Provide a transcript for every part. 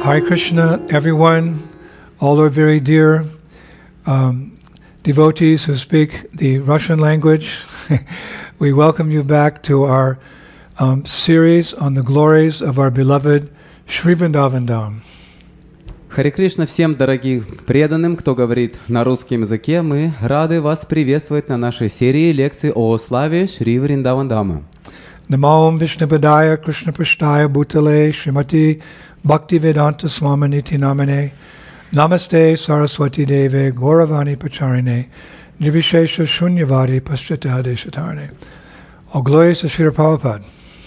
Hare Krishna, everyone, all our very dear devotees who speak the Russian language. We welcome you back to our series on the glories of our beloved Shri Vrindavan Dham. Харе Кришна всем дорогим преданным, кто говорит на русском языке. Мы рады вас приветствовать на нашей серии лекций о славе Шри Вриндаван Дама. Namo Vishnupadaya Krishna Prishtaya Bhutale Srimati Bhaktivedanta Swaminiti Namane Namaste Saraswati Deve Gauravani Pacharine Nirvishesha Shunyavadi Paschata Deshatarne. All glories to Srila Prabhupada.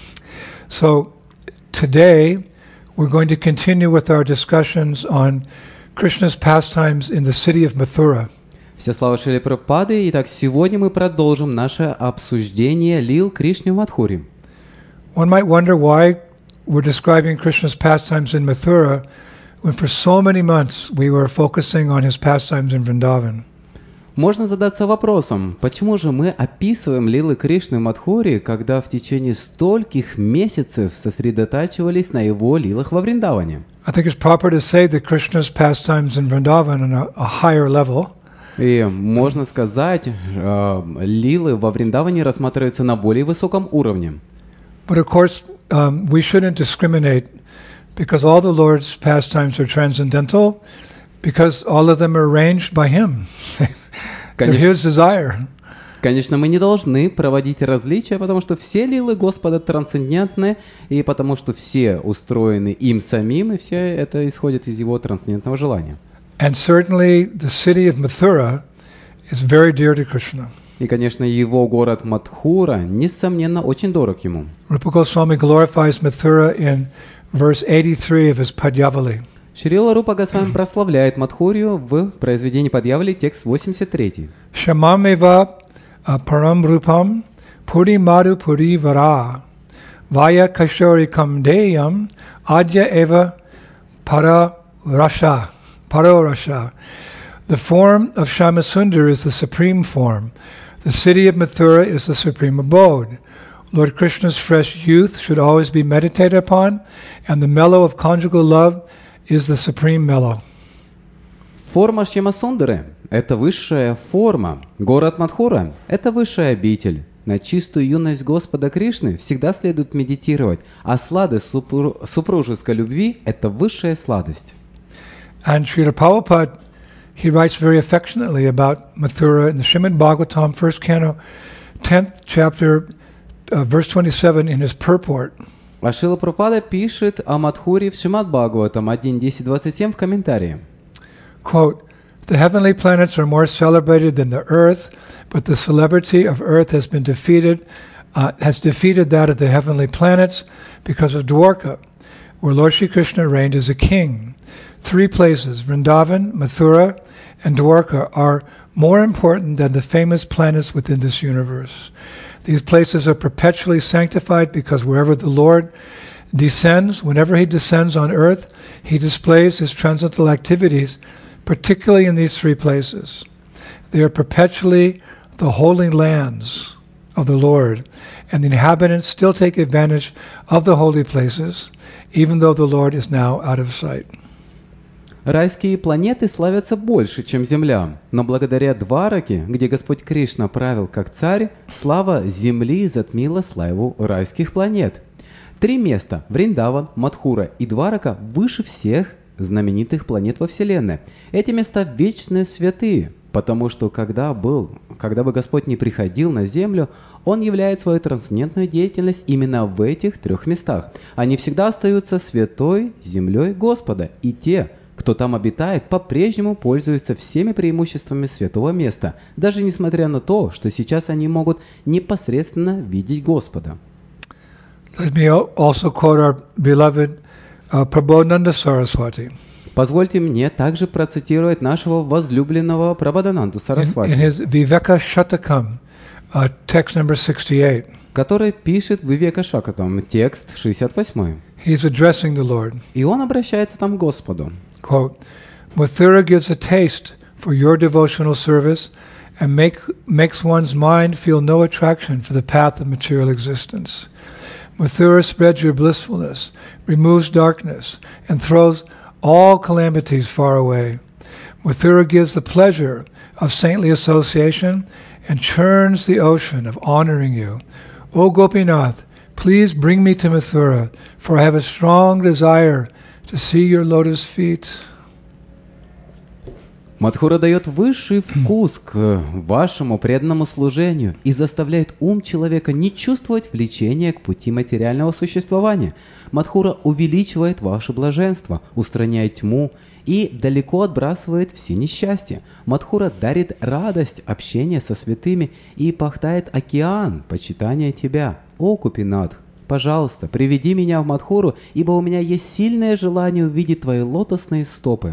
So today we're going to continue with our discussions on Krishna's pastimes in the city of Mathura. Вся слава Шриле Прабхупады. Итак, сегодня мы продолжим наше обсуждение лил Кришны в Мадхуре. One might wonder why we're describing Krishna's pastimes in Mathura when for so many months we were focusing on his pastimes in Vrindavan. Можно задаться вопросом, почему же мы описываем лилы Кришны в Мадхуре, когда в течение стольких месяцев сосредотачивались на его лилах во Вриндаване? I think it's proper to say that Krishna's pastimes in Vrindavan on a higher level. И можно сказать, лилы во Вриндаване рассматриваются на более высоком уровне. But of course, we shouldn't discriminate because all the Lord's pastimes are transcendental, because all of them are arranged by Him. They're His desire. Конечно, мы не должны проводить различия, потому что все лилы Господа трансцендентны, и потому что все устроены им самим, и все это исходит из Его трансцендентного желания. And certainly the city of Mathura is very dear to Krishna. И, конечно, его город Мадхура, несомненно, очень дорог ему. Rupa Goswami glorifies Mathura in verse 83 of his Padyavali. Шрила Рупа Госвами прославляет Мадхурию в произведении Падьявали, текст 83. Shamameva param rupam puri madhu puri vara vaya kashori kam deyam adya eva para rasha. Parorasha. The form of Shyamasundar is the supreme form. The city of Mathura is the supreme abode. Lord Krishna's fresh youth should always be meditated upon, and the mellow of conjugal love is the supreme mellow. Форма Шьямасундары – это высшая форма. Город Мадхура – это высшая обитель. На чистую юность Господа Кришны всегда следует медитировать, а сладость супружеской любви – это высшая сладость. And Srila Prabhupada, he writes very affectionately about Mathura in the Srimad Bhagavatam, 1st canto, 10th chapter, verse 27 in his purport. А Шрила Прабхупада пишет о Мадхуре в Шримад Бхагаватам 1.10.27 в комментарии. Quote, "The heavenly planets are more celebrated than the earth, but the celebrity of earth has defeated that of the heavenly planets because of Dwarka, where Lord Shri Krishna reigned as a king. Three places, Vrindavan, Mathura, and Dwarka, are more important than the famous planets within this universe. These places are perpetually sanctified because wherever the Lord descends, whenever he descends on earth, he displays his transcendental activities, particularly in these three places. They are perpetually the holy lands of the Lord, and the inhabitants still take advantage of the holy places, even though the Lord is now out of sight." Райские планеты славятся больше, чем Земля, но благодаря Двараке, где Господь Кришна правил как царь, слава Земли затмила славу райских планет. Три места – Вриндаван, Мадхура и Дварака – выше всех знаменитых планет во Вселенной. Эти места вечные святые, потому что когда бы Господь не приходил на Землю, Он являет свою трансцендентную деятельность именно в этих трех местах. Они всегда остаются святой землей Господа, и те, кто там обитает, по-прежнему пользуются всеми преимуществами святого места, даже несмотря на то, что сейчас они могут непосредственно видеть Господа. Let me also quote our beloved Prabodhananda Saraswati. Позвольте мне также процитировать нашего возлюбленного Прабодхананду Сарасвати, in his Viveka Shatakam, text number 68. который пишет в Вивека Шакатам, текст 68. He's addressing the Lord. И он обращается там к Господу. Quote, "Mathura gives a taste for your devotional service and makes one's mind feel no attraction for the path of material existence. Mathura spreads your blissfulness, removes darkness, and throws all calamities far away. Mathura gives the pleasure of saintly association and churns the ocean of honoring you. O Gopinath, please bring me to Mathura, for I have a strong desire to see your lotus feet. Мадхура дает высший вкус к вашему преданному служению и заставляет ум человека не чувствовать влечения к пути материального существования. Мадхура увеличивает ваше блаженство, устраняет тьму и далеко отбрасывает все несчастья. Мадхура дарит радость общения со святыми и пахтает океан почитания тебя. О, Гопинатх, пожалуйста, приведи меня в Мадхуру, ибо у меня есть сильное желание увидеть твои лотосные стопы.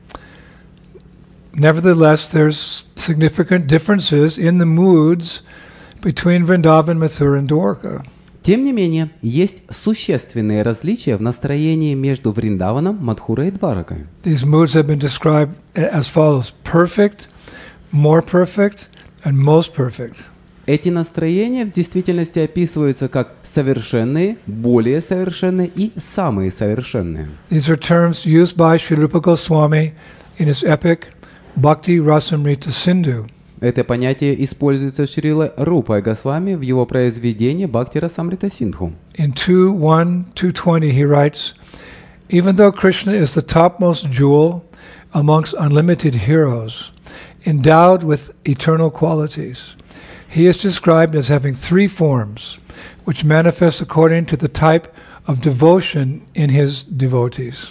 Nevertheless, there's significant differences in the moods between Vrindavan, Mathura, and Dwarka. Тем не менее, есть существенные различия в настроении между Вриндаваном, Мадхурой и Дваракой. These moods have been described as follows: perfect, more perfect, and most perfect. Эти настроения в действительности описываются как совершенные, более совершенные и самые совершенные. These are terms used by Sri Rupa Goswami in his epic Bhakti Rasamrita Sindhu. Это понятие используется Шрилой Рупой Госвами в его произведении Бхакти Расамрита Синдху. In 2.1.220 he writes, even though Krishna is the topmost jewel amongst unlimited heroes, endowed with eternal qualities, he is described as having three forms, which manifest according to the type of devotion in his devotees.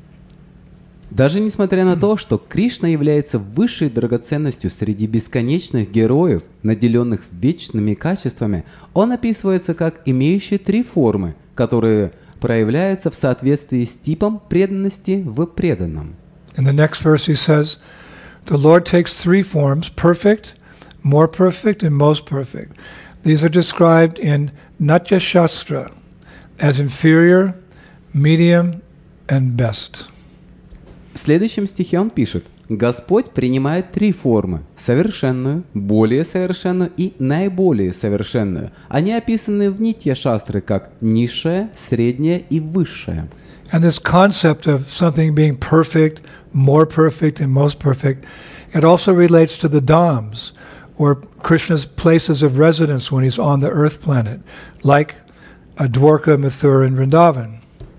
Даже несмотря на то, что Кришна является высшей драгоценностью среди бесконечных героев, наделенных вечными качествами, он описывается как имеющий три формы, которые проявляются в соответствии с типом преданности в преданном. In the next verse he says, the Lord takes three forms: perfect, more perfect, and most perfect. These are described in Natya Shastra as inferior, medium, and best. В следующем стихе он пишет: «Господь принимает три формы – совершенную, более совершенную и наиболее совершенную. Они описаны в Нитья-шастры как низшая, средняя и высшая». And this concept of something being perfect, more perfect, and most perfect, it also relates to the dhams, or Krishna's places of residence when he's on the earth planet, like Dwarka, Mathura, and Vrindavan.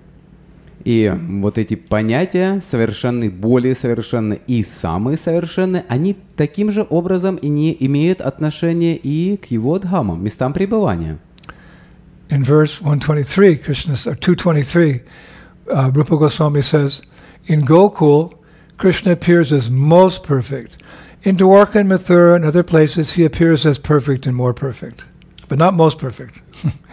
И вот эти понятия совершенный, более совершенный и самый совершенный, они таким же образом и не имеют отношения и к его дхамам, местам пребывания. In verse 123, 223, Rupa Goswami says, in Gokul, Krishna appears as most perfect. In Dwarka and Mathura and other places, he appears as perfect and more perfect, but not most perfect.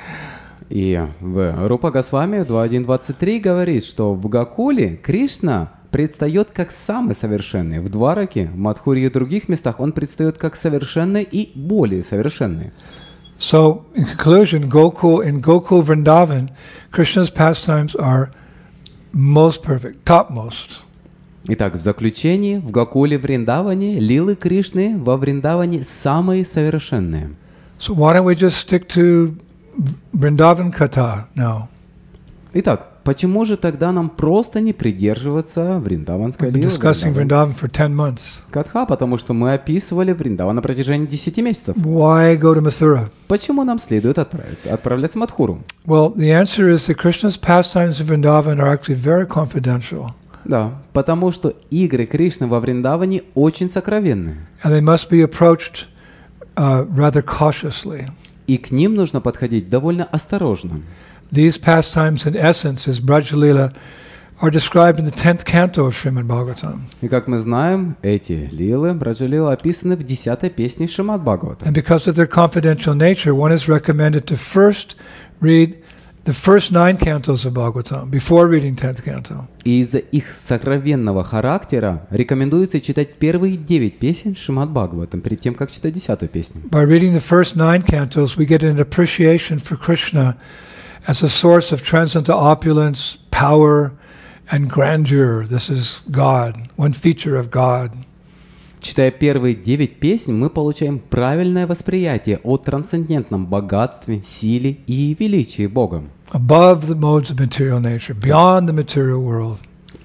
И в Рупа Госвами в 2.1.23 говорит, что в Гокуле Кришна предстает как самый совершенный. В Двараке, в Мадхуре и других местах он предстает как совершенный и более совершенный. So, in conclusion, in Gokul Vrindavan, Krishna's pastimes are most perfect, topmost. Итак, в заключении, в Гокуле Вриндаване лилы Кришны во Вриндаване самые совершенные. So why don't we just stick to Vrindavan Katha now? Итак, почему же тогда нам просто не придерживаться Вриндаванской We've been лилы? discussing Vrindavan for 10 months. Катха, потому что мы описывали Вриндаван на протяжении 10 месяцев. Why go to Mathura? Почему нам следует отправляться в Мадхуру? Well, the answer is that Krishna's pastimes in Vrindavan are actually very confidential. Да, потому что игры Кришны во Вриндаване очень сокровенны. And they must be approached rather cautiously. И к ним нужно подходить довольно осторожно. These pastimes, in essence, as Brajalila, are described in the 10th canto of Srimad Bhagavatam. И как мы знаем, эти лилы, Браджалилы, описаны в 10-й песне Шримад Бхагавата. And because of their confidential nature, one is recommended to first read the first 9 cantos of Bhagavatam before reading 10th canto. И из-за их сокровенного характера рекомендуется читать первые 9 песен Шримад Бхагаватам, перед тем, как читать 10-ю песню. By reading the first 9 cantos, we get an appreciation for Krishna as a source of transcendental opulence, power, and grandeur. This is God, one feature of God. Читая первые 9 песен, мы получаем правильное восприятие о трансцендентном богатстве, силе и величии Бога. Above the modes of material nature, beyond the material world.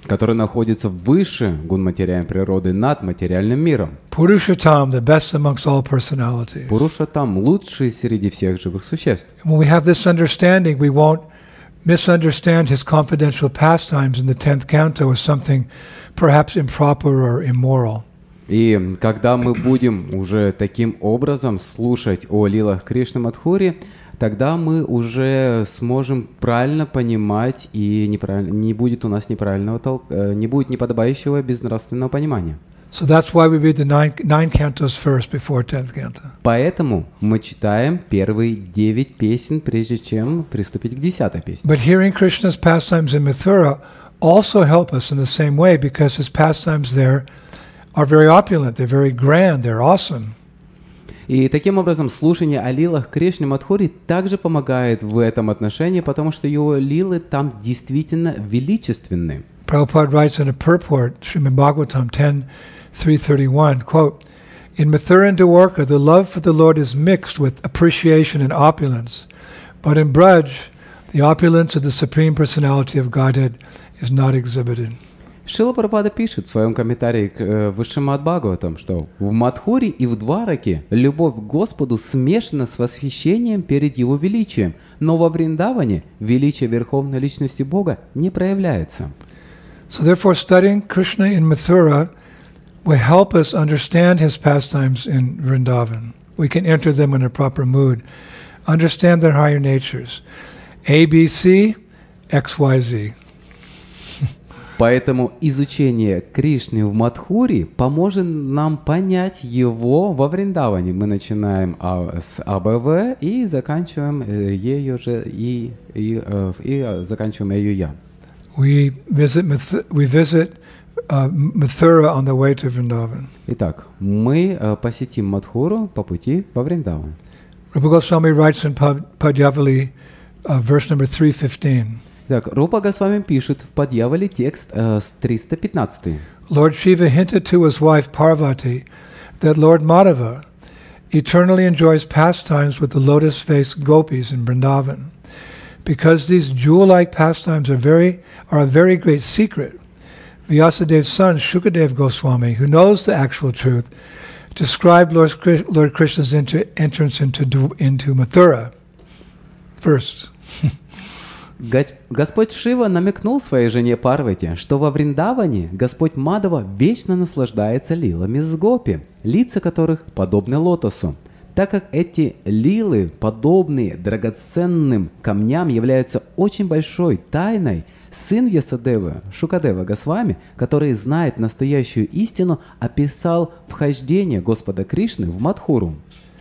который находится выше гун-материальной природы, над материальным миром. Purushotam, the best amongst all personalities. Пурушатам лучший среди всех живых существ. When we have this understanding, we won't misunderstand his confidential pastimes in the 10th canto as something perhaps improper or immoral. И когда мы будем уже таким образом слушать о лилах Кришны Мадхури, тогда мы уже сможем правильно понимать, и не будет у нас не будет неподобающего безнравственного понимания. So that's why we read the nine cantos first before 10th canto. Поэтому мы читаем первые 9 песен, прежде чем приступить к 10-й песне. But hearing Krishna's pastimes in Mathura also help us in the same way because his pastimes there are very opulent, they're very grand, they're awesome. И таким образом слушание о лилах Кришны Мадхури также помогает в этом отношении, потому что его лилы там действительно величественны. Prabhupada writes in a purport, Srimad Bhagavatam 10.331, quote, "In Mathura and Dwarka, the love for the Lord is mixed with appreciation and opulence, but in Braj, the opulence of the Supreme Personality of Godhead is not exhibited." Шрила Прабхупада пишет в своем комментарии к Высшему Бхагаватам, что в Мадхури и в Двараке любовь к Господу смешана с восхищением перед Его величием, но во Вриндаване величие Верховной Личности Бога не проявляется. So therefore, studying Krishna in Mathura will help us understand his pastimes in Vrindavan. We can enter them in a proper mood, understand their higher natures. A, B, C, X, Y, Z. Поэтому изучение Кришны в Мадхури поможет нам понять его во Вриндаване. Мы начинаем с АБВ и заканчиваем ею же и заканчиваем ею я. We visit Mathura on the way to Vrindavan. Итак, мы посетим Мадхуру по пути во Вриндаван. Rupa Goswami writes in Padyavali, verse number 315. Так, Рупа Госвами пишет в Падьявале текст с 315. Lord Shiva hinted to his wife Parvati that Lord Madhava eternally enjoys pastimes with the lotus-faced gopis in Vrindavan. Because these jewel-like pastimes are a very great secret, Vyasadev's son Shukadev Goswami, who knows the actual truth, described Lord Krishna's entrance into Mathura first. Господь Шива намекнул своей жене Парвати, что во Вриндаване Господь Мадава вечно наслаждается лилами с гопи, лица которых подобны лотосу. Так как эти лилы, подобные драгоценным камням, являются очень большой тайной, сын Вьясадевы, Шукадева Госвами, который знает настоящую истину, описал вхождение Господа Кришны в Мадхуру.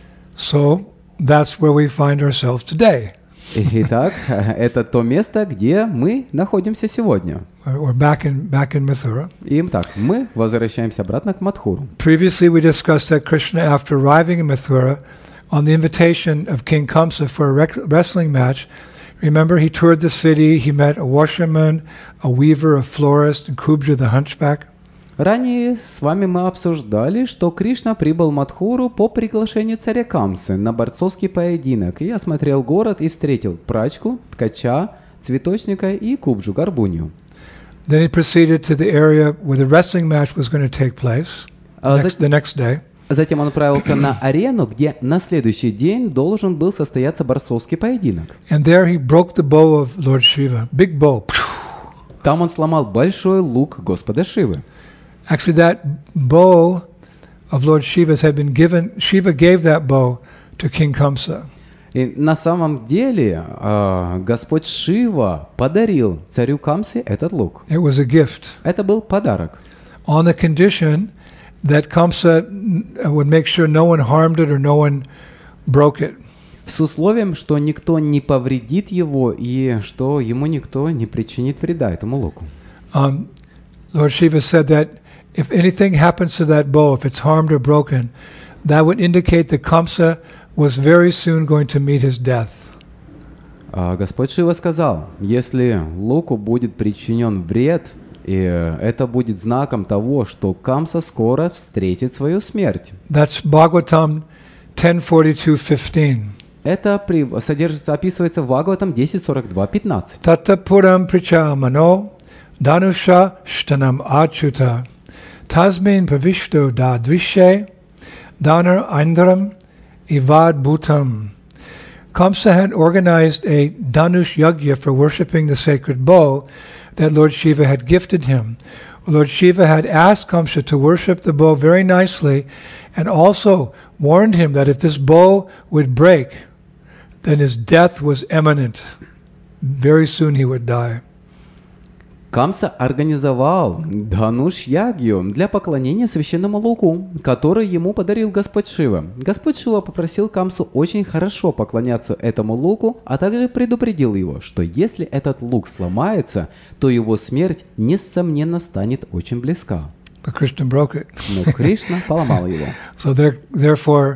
So that's where we find ourselves today. Итак, это то место, где мы находимся сегодня. We're back in Mathura. Итак, мы возвращаемся обратно к Мадхуру. Previously we discussed that Krishna, after arriving in Mathura, on the invitation of King Kamsa for a wrestling match, remember he toured the city, he met a washerman, a weaver, a florist, and Kubja the hunchback. Ранее с вами мы обсуждали, что Кришна прибыл в Мадхуру по приглашению царя Камсы на борцовский поединок и осмотрел город и встретил прачку, ткача, цветочника и Кубджу, горбунью. Then he proceeded to the area where the wrestling match was going to take place the next day. Затем он отправился на арену, где на следующий день должен был состояться борцовский поединок. And there he broke the bow of Lord Shiva, big bow. Там он сломал большой лук Господа Шивы. Actually, that bow of Lord Shiva's had been given. Shiva gave that bow to King Kamsa. И на самом деле Господь Шива подарил царю Камсе этот лук. It was a gift. Это был подарок. On the condition that Kamsa would make sure no one harmed it or no one broke it. С условием, что никто не повредит его и что ему никто не причинит вреда этому луку. Lord Shiva said that if anything happens to that bow, if it's harmed or broken, that would indicate that Kamsa was very soon going to meet his death. Господь Шива сказал, если луку будет причинен вред, и это будет знаком того, что Камса скоро встретит свою смерть. That's Bhagavatam 10:42-15. Это описывается в Бхагаватам 10.42.15. Tata puram prichamano Danusha shtanam achuta tasmin pravishto da dvishe danar indram ivad bhutam. Kamsa had organized a Dhanush Yagya for worshipping the sacred bow that Lord Shiva had gifted him. Lord Shiva had asked Kamsa to worship the bow very nicely and also warned him that if this bow would break, then his death was imminent. Very soon he would die. Камса организовал Дхануш-ягью для поклонения священному луку, который ему подарил Господь Шива. Господь Шива попросил Камсу очень хорошо поклоняться этому луку, а также предупредил его, что если этот лук сломается, то его смерть, несомненно, станет очень близка. But Krishna broke it. Но Кришна поломал его. So therefore,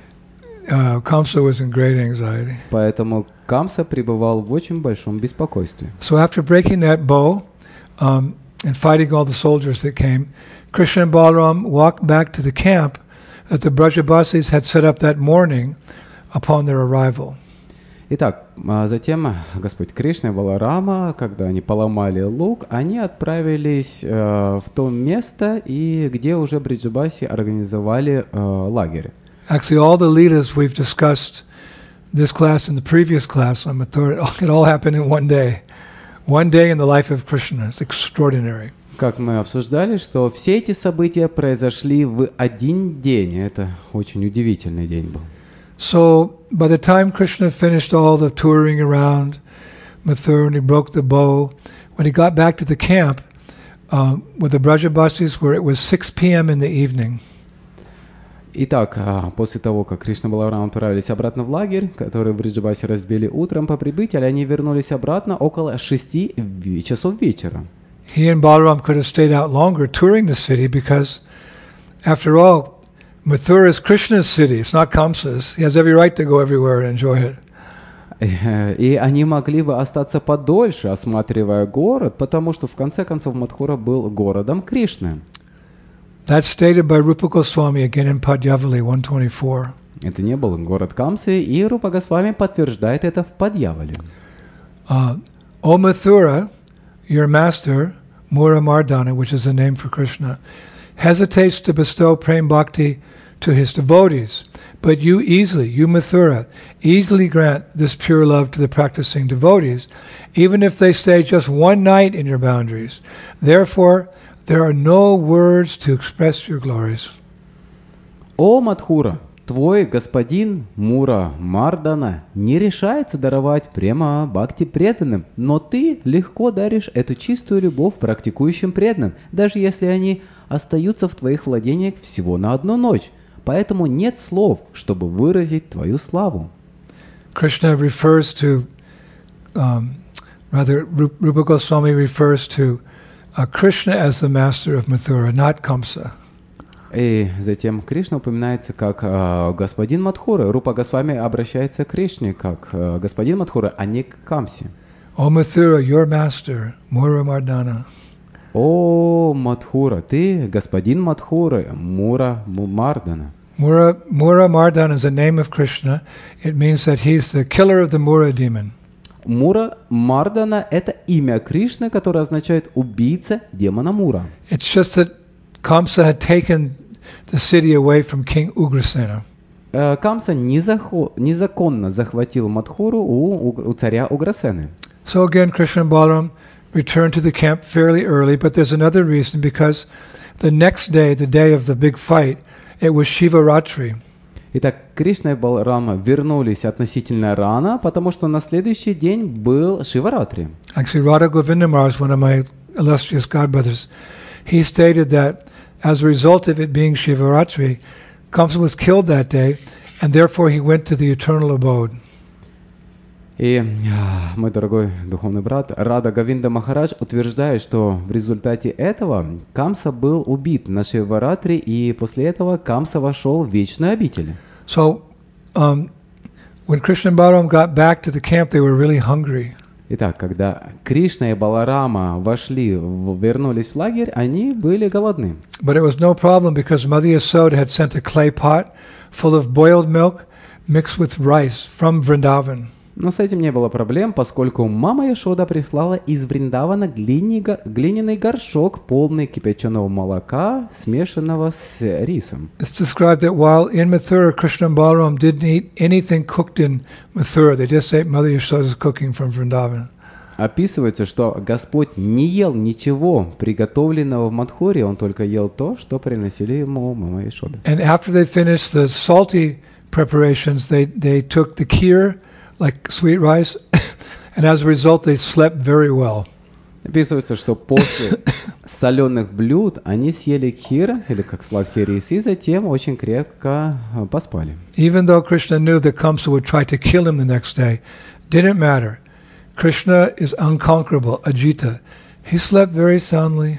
Kamsa was in great anxiety. Поэтому Камса пребывал в очень большом беспокойстве. So after breaking that bow, and fighting all the soldiers that came, Krishna and Balaram walked back to the camp that the Brajabasis had set up that morning upon their arrival. Итак, затем Господь Кришна и Баларама, когда они поломали лук, они отправились в то место, где уже Бриджабаси организовали лагерь. Actually, all the leelas we've discussed this class and the previous class on Mathura, it all happened in one day. One day in the life of Krishna. It's extraordinary. Как мы обсуждали, что все эти события произошли в один день. Это очень удивительный день был. So, by the time Krishna finished all the touring around Mathura and he broke the bow, when he got back to the camp with the Brajabasis, where it was 6 p.m. in the evening. Итак, после того, как Кришна и Баларам отправились обратно в лагерь, который в Бриджабасе разбили утром по прибытии, они вернулись обратно около 6 часов вечера. He and Balaram could have stayed out longer touring the city because, after all, Mathura is Krishna's city. It's not Kamsa's. He has every right to go everywhere and enjoy it. И они могли бы остаться подольше, осматривая город, потому что, в конце концов, Мадхура был городом Кришны. That's stated by Rupa Goswami again in Padyavali 124. Это не был город Камсы, и Рупа Госвами подтверждает это в Падьявале. O Mathura, your master, Mura Mardana, which is the name for Krishna, hesitates to bestow prem bhakti to his devotees, but you Mathura, easily grant this pure love to the practicing devotees, even if they stay just one night in your boundaries. Therefore, there are no words to express your glories. О Мадхура, твой господин Мура Мардана не решается даровать према бхакти преданным, но ты легко даришь эту чистую любовь практикующим преданным, даже если они остаются в твоих владениях всего на одну ночь. Поэтому нет слов, чтобы выразить твою славу. Krishna refers to, Rupa Goswami refers to Krishna as the master of Mathura, not Kamsa. И затем Кришна упоминается как господин Мадхура. Рупа Госвами обращается к Кришне как господин Мадхура, а не к Камсе. O Mathura, your master, Mura Mardana. О Мадхура, ты господин Мадхуры, Мура Мардана. Mura Mardana is a name of Krishna. It means that he's the killer of the Mura demon. Мура Мардана – это имя Кришны, которое означает «убийца демона Мура». It's just that Kamsa had taken the city away from King Ugrasena. Камса незаконно захватил Мадхуру у царя Уграсены. So again, Krishna and Balaram returned to the camp fairly early, but there's another reason, because the next day, the day of the big fight, it was Shivaratri. Итак, Кришна и Баларама вернулись относительно рано, потому что на следующий день был Шиваратри. Actually, Radha Govinda Maharaj, one of my illustrious godbrothers, he stated that as a result of it being Shivaratri, Kamsa was killed that day, and therefore he went to the eternal abode. И мой дорогой духовный брат Рада Говинда Махарадж утверждает, что в результате этого Камса был убит на Шиваратри, и после этого Камса вошел в вечную обитель. So, when Krishna and Balaram got back to the camp, they were really hungry. Итак, когда Кришна и Баларама вернулись в лагерь, они были голодны. But it was no problem because Mother Yasoda had sent a clay pot full of boiled milk mixed with rice from Vrindavan. Но с этим не было проблем, поскольку мама Яшода прислала из Вриндавана глиняный горшок, полный кипяченого молока, смешанного с рисом. It's described that while in Mathura, Krishna and Balaram didn't eat anything cooked in Mathura. They just ate Mother Yashoda's cooking from Vrindavan. Описывается, что Господь не ел ничего, приготовленного в Мадхуре, он только ел то, что приносили ему мама Яшода. And after they finished the salty preparations, they took the kheer, like sweet rice, and as a result, they slept very well. Описывается, что после соленых блюд они съели кхир, или как сладкий рис, и затем очень крепко поспали. Even though Krishna knew that Kamsa would try to kill him the next day, didn't matter. Krishna is unconquerable, Ajita. He slept very soundly.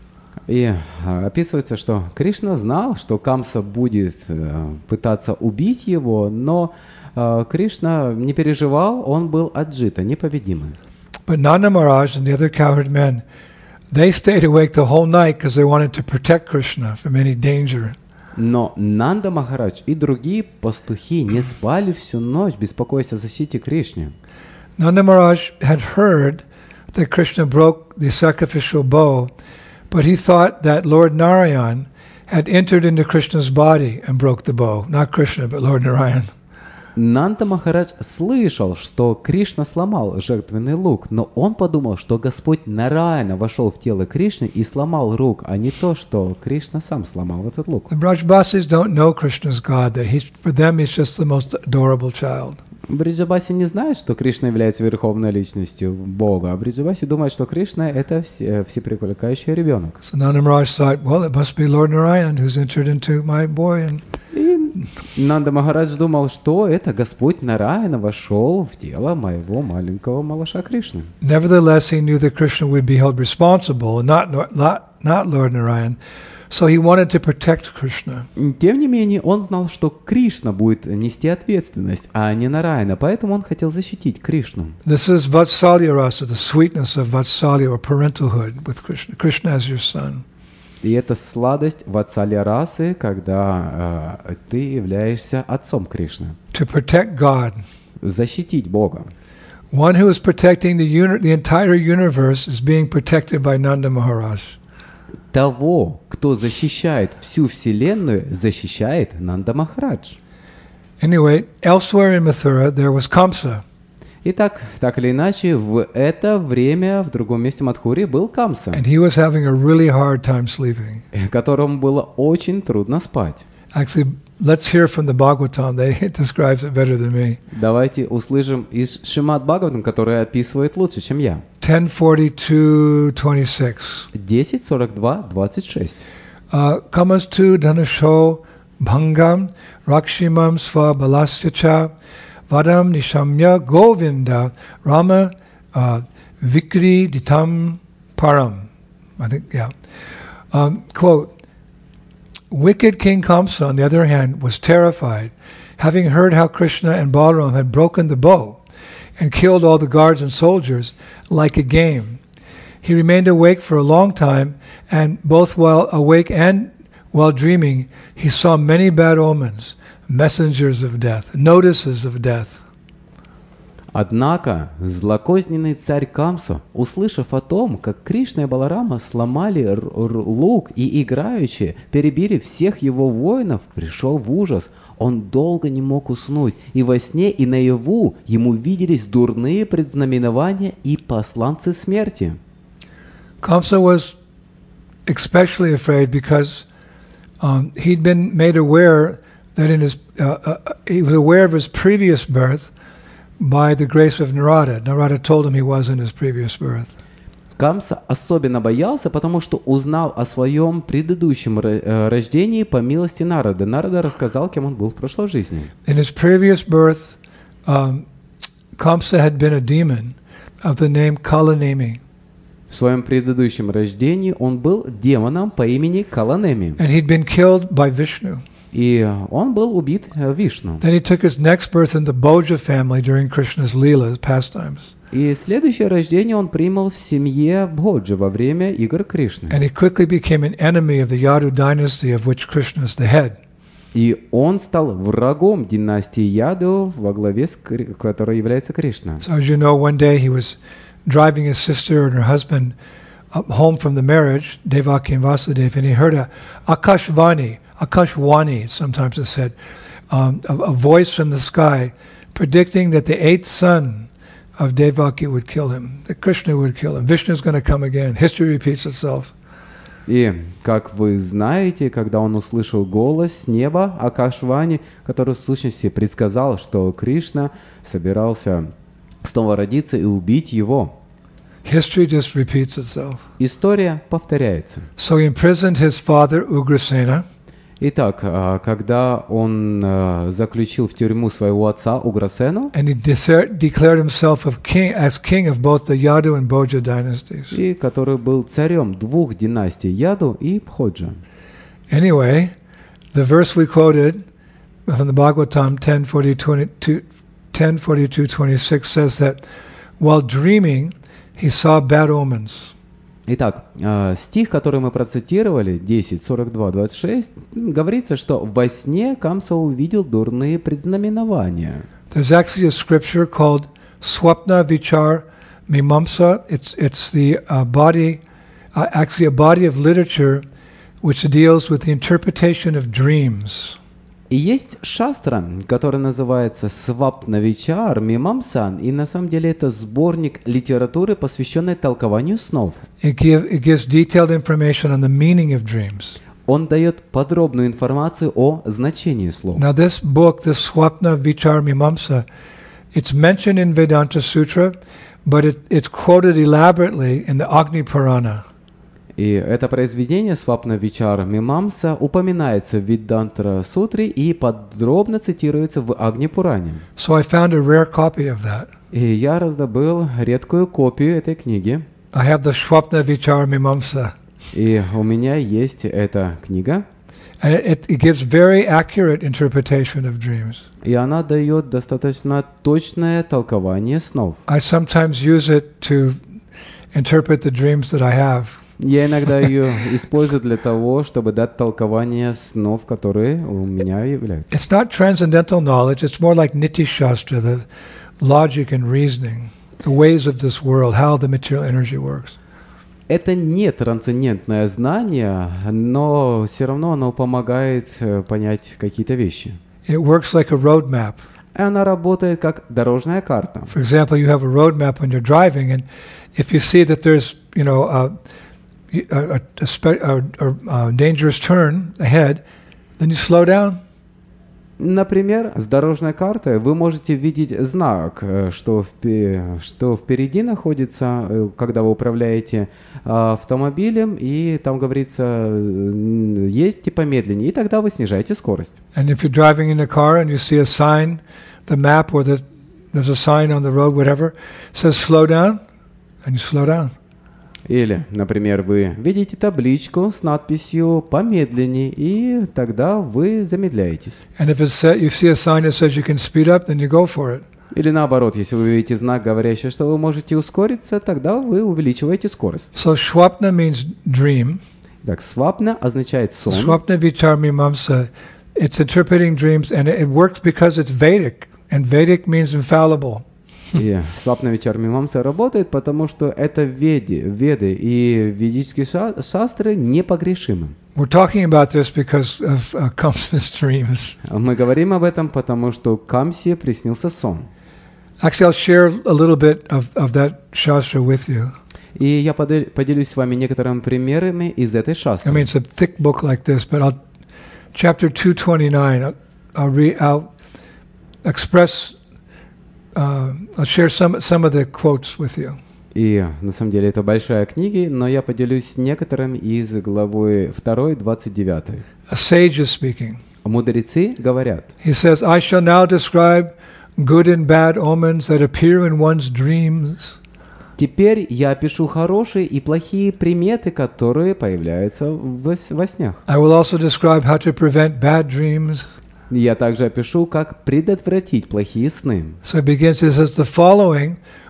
И описывается, что Кришна знал, что Камса будет пытаться убить его, но Кришна не переживал, он был аджита, непобедимый. But Nanda Maharaj and the other cowherd men, they stayed awake the whole night because they wanted to protect Krishna from any danger. Но Нанда Махарадж и другие пастухи не спали всю ночь, беспокоясь о защите Кришны. Nanda Maharaj had heard that Krishna broke the sacrificial bow, but he thought that Lord Narayan had entered into Krishna's body and broke the bow. Not Krishna, but Lord Narayan. Нанда Махарадж слышал, что Кришна сломал жертвенный лук, но он подумал, что Господь Нараяна вошел в тело Кришны и сломал лук, а не то, что Кришна сам сломал этот лук. The Brajbasis don't know Krishna's God, that for them he's just the most adorable child. Бриджабаси не знает, что Кришна является верховной личностью Бога, а Бриджабаси думает, что Кришна — это всепривлекающий ребенок. So Nanda Maharaj thought, well, it must be Lord Narayan who's entered into my boy. And И Нанда Махарадж думал, что это Господь Нараяна вошел в тело моего маленького малыша Кришны. nevertheless, he knew that Krishna would be held responsible, not Lord Narayan. So he wanted to protect Krishna. Тем не менее, он знал, что Кришна будет нести ответственность, а не Нараяна, поэтому он хотел защитить Кришну. This is Vatsalya rasa, the sweetness of Vatsalya or parentalhood with Krishna. Krishna as your son. И это сладость ватсалья расы, когда ты являешься отцом Кришны. To protect God. Защитить Бога. One who is protecting the entire universe is being protected by Nanda Maharaj. Того, кто защищает всю Вселенную, защищает Нанда Махарадж. Anyway, elsewhere in Mathura there was Kamsa. Итак, так или иначе, в это время в другом месте Мадхури был Камса, And he was having a really hard time sleeping. которому было очень трудно спать. Actually, let's hear from the Bhagavatam. It describes it better than me. Давайте услышим из Шримад Бхагаватам, который описывает лучше, чем я. 10:42-26. 10:42-26. Kamastu dhanasho bhangam rakshimam sva balasyacha vadam nishamya govinda rama vikri ditam param. I think, yeah. Quote, wicked King Kamsa, on the other hand, was terrified, having heard how Krishna and Balaram had broken the bow and killed all the guards and soldiers like a game. He remained awake for a long time, and both while awake and while dreaming, he saw many bad omens, messengers of death, notices of death. Однако злокозненный царь Камса, услышав о том, как Кришна и Баларама сломали лук и играючи перебили всех его воинов, пришел в ужас. Он долго не мог уснуть, и во сне, и наяву ему виделись дурные предзнаменования и посланцы смерти. Kamsa was especially afraid because he'd been made aware that he was aware of his previous birth by the grace of Narada. Narada told him he was in his previous birth. Камса особенно боялся, потому что узнал о своем предыдущем рождении по милости Нарады. Нарада рассказал, кем он был в прошлой жизни. In his previous birth, Kamsa had been a demon of the name Kalanemi. В своем предыдущем рождении он был демоном по имени Каланеми. And he'd been killed by Vishnu. И он был убит Вишну. Then he took his next birth in the Bhoja family during Krishna's Leela, pastimes. И следующее рождение он принял в семье Бходжа во время игр Кришны. And he quickly became an enemy of the Yadu dynasty of which Krishna is the head. И он стал врагом династии Яду, во главе с которой является Кришна. So as you know, one day he was driving his sister and her husband home from the marriage, Devaki and Vasudeva, and he heard a Akashvani, sometimes it's said, a voice from the sky predicting that the eighth son of Devaki would kill him, that Krishna would kill him. Vishnu is going to come again. History repeats itself. И, как вы знаете, когда он услышал голос с неба Акашвани, который в сущности предсказал, что Кришна собирался снова родиться и убить его, History just repeats itself. история повторяется. So he imprisoned his father, Ugrasena. Итак, когда он заключил в тюрьму своего отца Уграсену, And he declared himself as king of both the Yadu and Bhoja dynasties. и который был царем двух династий Яду и Бходжа. Anyway, the verse we quoted from the Bhagavatam 10:42-26 says that while dreaming, he saw bad omens. Итак, стих, который мы процитировали, 10:42-26, говорится, что во сне Камса увидел дурные предзнаменования. There's actually a scripture called Swapna Vichar Mimamsa. It's the body, actually a body of literature which deals with the interpretation of dreams. И есть шастра, который называется Свапнавичар Мимамсан, и на самом деле это сборник литературы, посвященной толкованию снов. It gives detailed information on the meaning of dreams. Он дает подробную информацию о значении слов. Now this book, this Swapna Vichar Mimamsa, it's mentioned in Vedanta Sutra, but it's quoted elaborately in the Agni Purana. И это произведение Свапнавичар Мимамса упоминается в Ведантра Сутре и подробно цитируется в Агни-Пуране. So I found a rare copy of that. И я раздобыл редкую копию этой книги. I have the Swapna Vichar Mimamsa. И у меня есть эта книга. And it gives very accurate interpretation of dreams. И она дает достаточно точное толкование снов. I sometimes use it to interpret the dreams that I have. Я иногда ее использую для того, чтобы дать толкование снов, которые у меня являются. It's not transcendental knowledge, it's more like Niti Shastra, the logic and reasoning, the ways of this world, how the material energy works. Это не трансцендентное знание, но все равно оно помогает понять какие-то вещи. It works like a roadmap. И она работает как дорожная карта. For example, you have a roadmap when you're driving, and if you see that there's, a dangerous turn ahead, then you slow down. Например, с дорожной картой вы можете видеть знак, что впереди находится, когда вы управляете автомобилем, и там говорится, едьте помедленнее, и тогда вы снижаете скорость. And if you're driving in a car and you see a sign, the map or there's a sign on the road, whatever, says slow down, and you slow down. Или, например, вы видите табличку с надписью «помедленнее», и тогда вы замедляетесь. And if you see a sign that says you can speed up, then you go for it. Или наоборот, если вы видите знак, говорящий, что вы можете ускориться, тогда вы увеличиваете скорость. So Swapna means dream. Так, свапна означает сон. Swapna Vichar Mimamsa, it's interpreting dreams, and it works because it's Vedic, and Vedic means infallible. И Свапнавичар Мимамса работает, потому что это веды и ведические шастры непогрешимы. We're talking about this because of Kamsa's dreams. Мы говорим об этом, потому что Камсе приснился сон. Actually, I'll share a little bit of that shastra with you. И я поделюсь с вами некоторыми примерами из этой шастры. I mean, it's a thick book like this, but chapter 229, I'll express. I'll share some of the quotes with you. И на самом деле это большая книга, но я поделюсь некоторым из главы 2, 29. A sage is speaking. Мудрецы говорят. He says, I shall now describe good and bad omens that appear in one's dreams. Теперь я опишу хорошие и плохие приметы, которые появляются во снах. I will also describe how to prevent bad dreams. Я также опишу, как предотвратить плохие сны. So it begins, it says, the following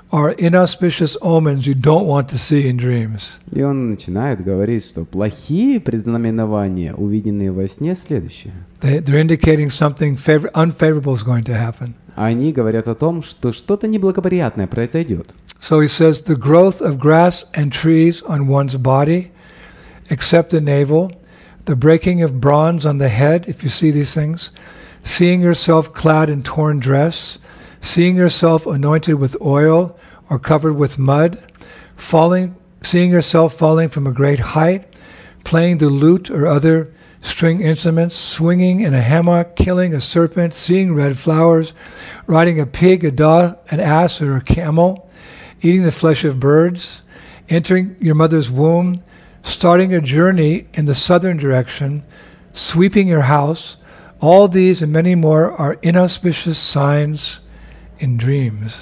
are inauspicious omens you don't want to see in dreams. И он начинает говорить, что плохие предзнаменования, увиденные во сне, следующие. They're indicating something unfavorable is going to happen. Они говорят о том, что что-то неблагоприятное произойдет. So he says, the growth of grass and trees on one's body, except the navel, the breaking of bronze on the head, if you see these things, seeing yourself clad in torn dress, seeing yourself anointed with oil or covered with mud, seeing yourself falling from a great height, playing the lute or other string instruments, swinging in a hammock, killing a serpent, seeing red flowers, riding a pig, a dog, an ass, or a camel, eating the flesh of birds, entering your mother's womb, starting a journey in the southern direction, sweeping your house, all these and many more are inauspicious signs in dreams.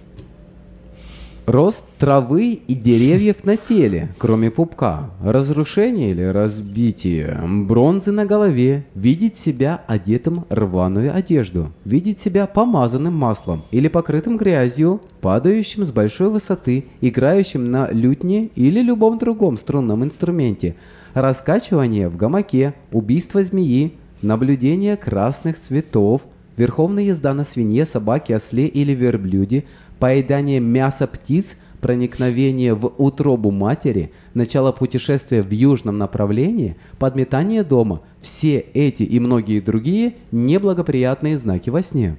Рост травы и деревьев на теле, кроме пупка, разрушение или разбитие, бронзы на голове, видеть себя одетым рваную одежду, видеть себя помазанным маслом или покрытым грязью, падающим с большой высоты, играющим на лютне или любом другом струнном инструменте, раскачивание в гамаке, убийство змеи, наблюдение красных цветов, верховная езда на свинье, собаке, осле или верблюде, поедание мяса птиц, проникновение в утробу матери, начало путешествия в южном направлении, подметание дома – все эти и многие другие неблагоприятные знаки во сне.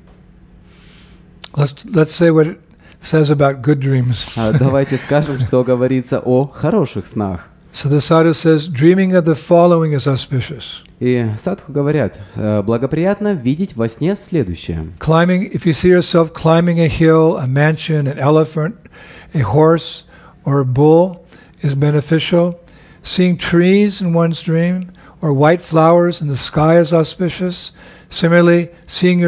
Let's say what it says about good dreams. Давайте скажем, что говорится о хороших снах. So the sadhu says, dreaming of the following is auspicious. И садху говорят, благоприятно видеть во сне следующее. Climbing, if you see yourself climbing a hill, a mansion, an elephant, a horse, or a bull is beneficial. Seeing trees in one's dream or white flowers in the sky is auspicious. Similarly, seeing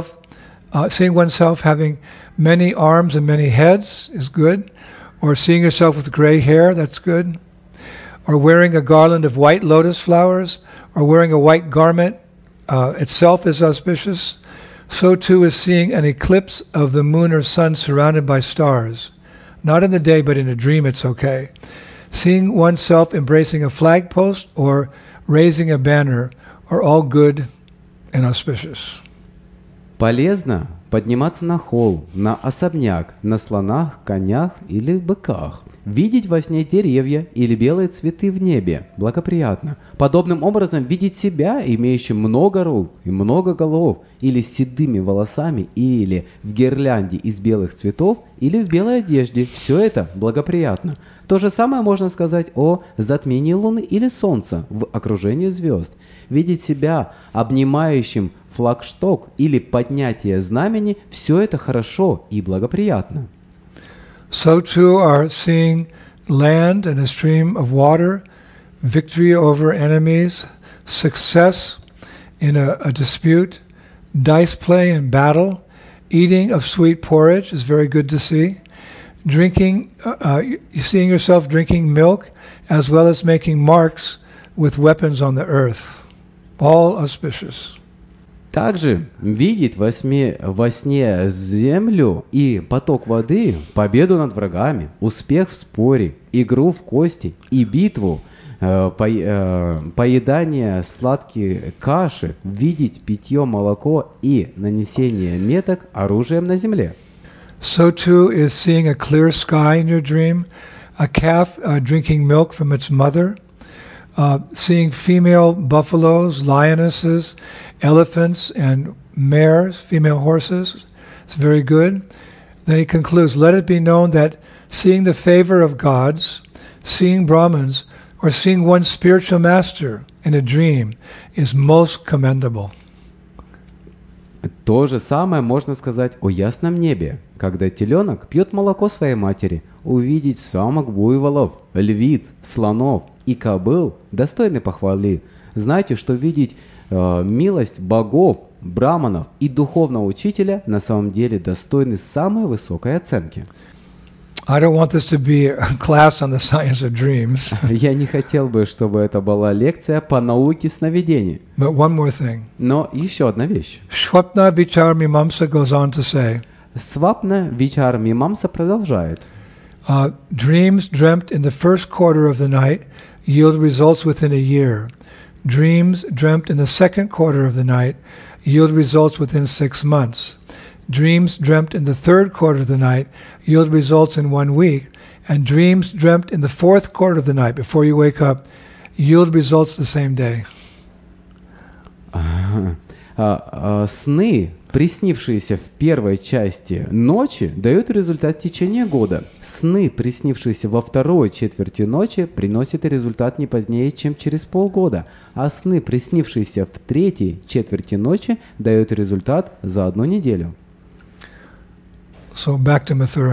oneself having many arms and many heads is good. Or seeing yourself with gray hair, that's good. Or wearing a garland of white lotus flowers, or wearing a white garment itself is auspicious. So too is seeing an eclipse of the moon or sun surrounded by stars. Not in the day, but in a dream it's okay. Seeing oneself embracing a flagpost or raising a banner are all good and auspicious. Полезно подниматься на холм, на особняк, на слонах, конях или быках. Видеть во сне деревья или белые цветы в небе благоприятно. Подобным образом видеть себя, имеющим много рук и много голов, или с седыми волосами, или в гирлянде из белых цветов, или в белой одежде. Все это благоприятно. То же самое можно сказать о затмении луны или солнца в окружении звезд. Видеть себя обнимающим флагшток или поднятие знамени – все это хорошо и благоприятно. So too are seeing land and a stream of water, victory over enemies, success in a dispute, dice play in battle, eating of sweet porridge is very good to see, drinking, seeing yourself drinking milk, as well as making marks with weapons on the earth. All auspicious. Также видеть во сне землю и поток воды, победу над врагами, успех в споре, игру в кости и битву, поедание сладкой каши, видеть питье молоко и нанесение меток оружием на земле. So too is seeing a clear sky in your dream, a calf drinking milk from its mother, seeing female buffaloes, lionesses, elephants, and mares, female horses. It's very good. Then he concludes, let it be known that seeing the favor of gods, seeing Brahmins, or seeing one's spiritual master in a dream is most commendable. То же самое можно сказать о ясном небе, когда теленок пьет молоко своей матери, увидеть самок буйволов, львиц, слонов и кобыл достойны похвалы. Знайте, что видеть милость богов, браманов и духовного учителя на самом деле достойны самой высокой оценки. I don't want this to be a class on the science of dreams. Я не хотел бы, чтобы это была лекция по науке сновидений. But one more thing. Но еще одна вещь. Shwapna Vichar Mimamsa goes on to say, Свапна Вичар Мимамса продолжает. Dreams dreamt in the first quarter of the night yield results within a year. Dreams dreamt in the second quarter of the night yield results within 6 months. Dreams dreamt in the third quarter of the night yield results in 1 week. And dreams dreamt in the fourth quarter of the night, before you wake up, yield results the same day. Сны, приснившиеся в первой части ночи, дают результат в течение года. Сны, приснившиеся во второй четверти ночи, приносят результат не позднее, чем через полгода. А сны, приснившиеся в третьей четверти ночи, дают результат за 1 неделю. So back to Mathura,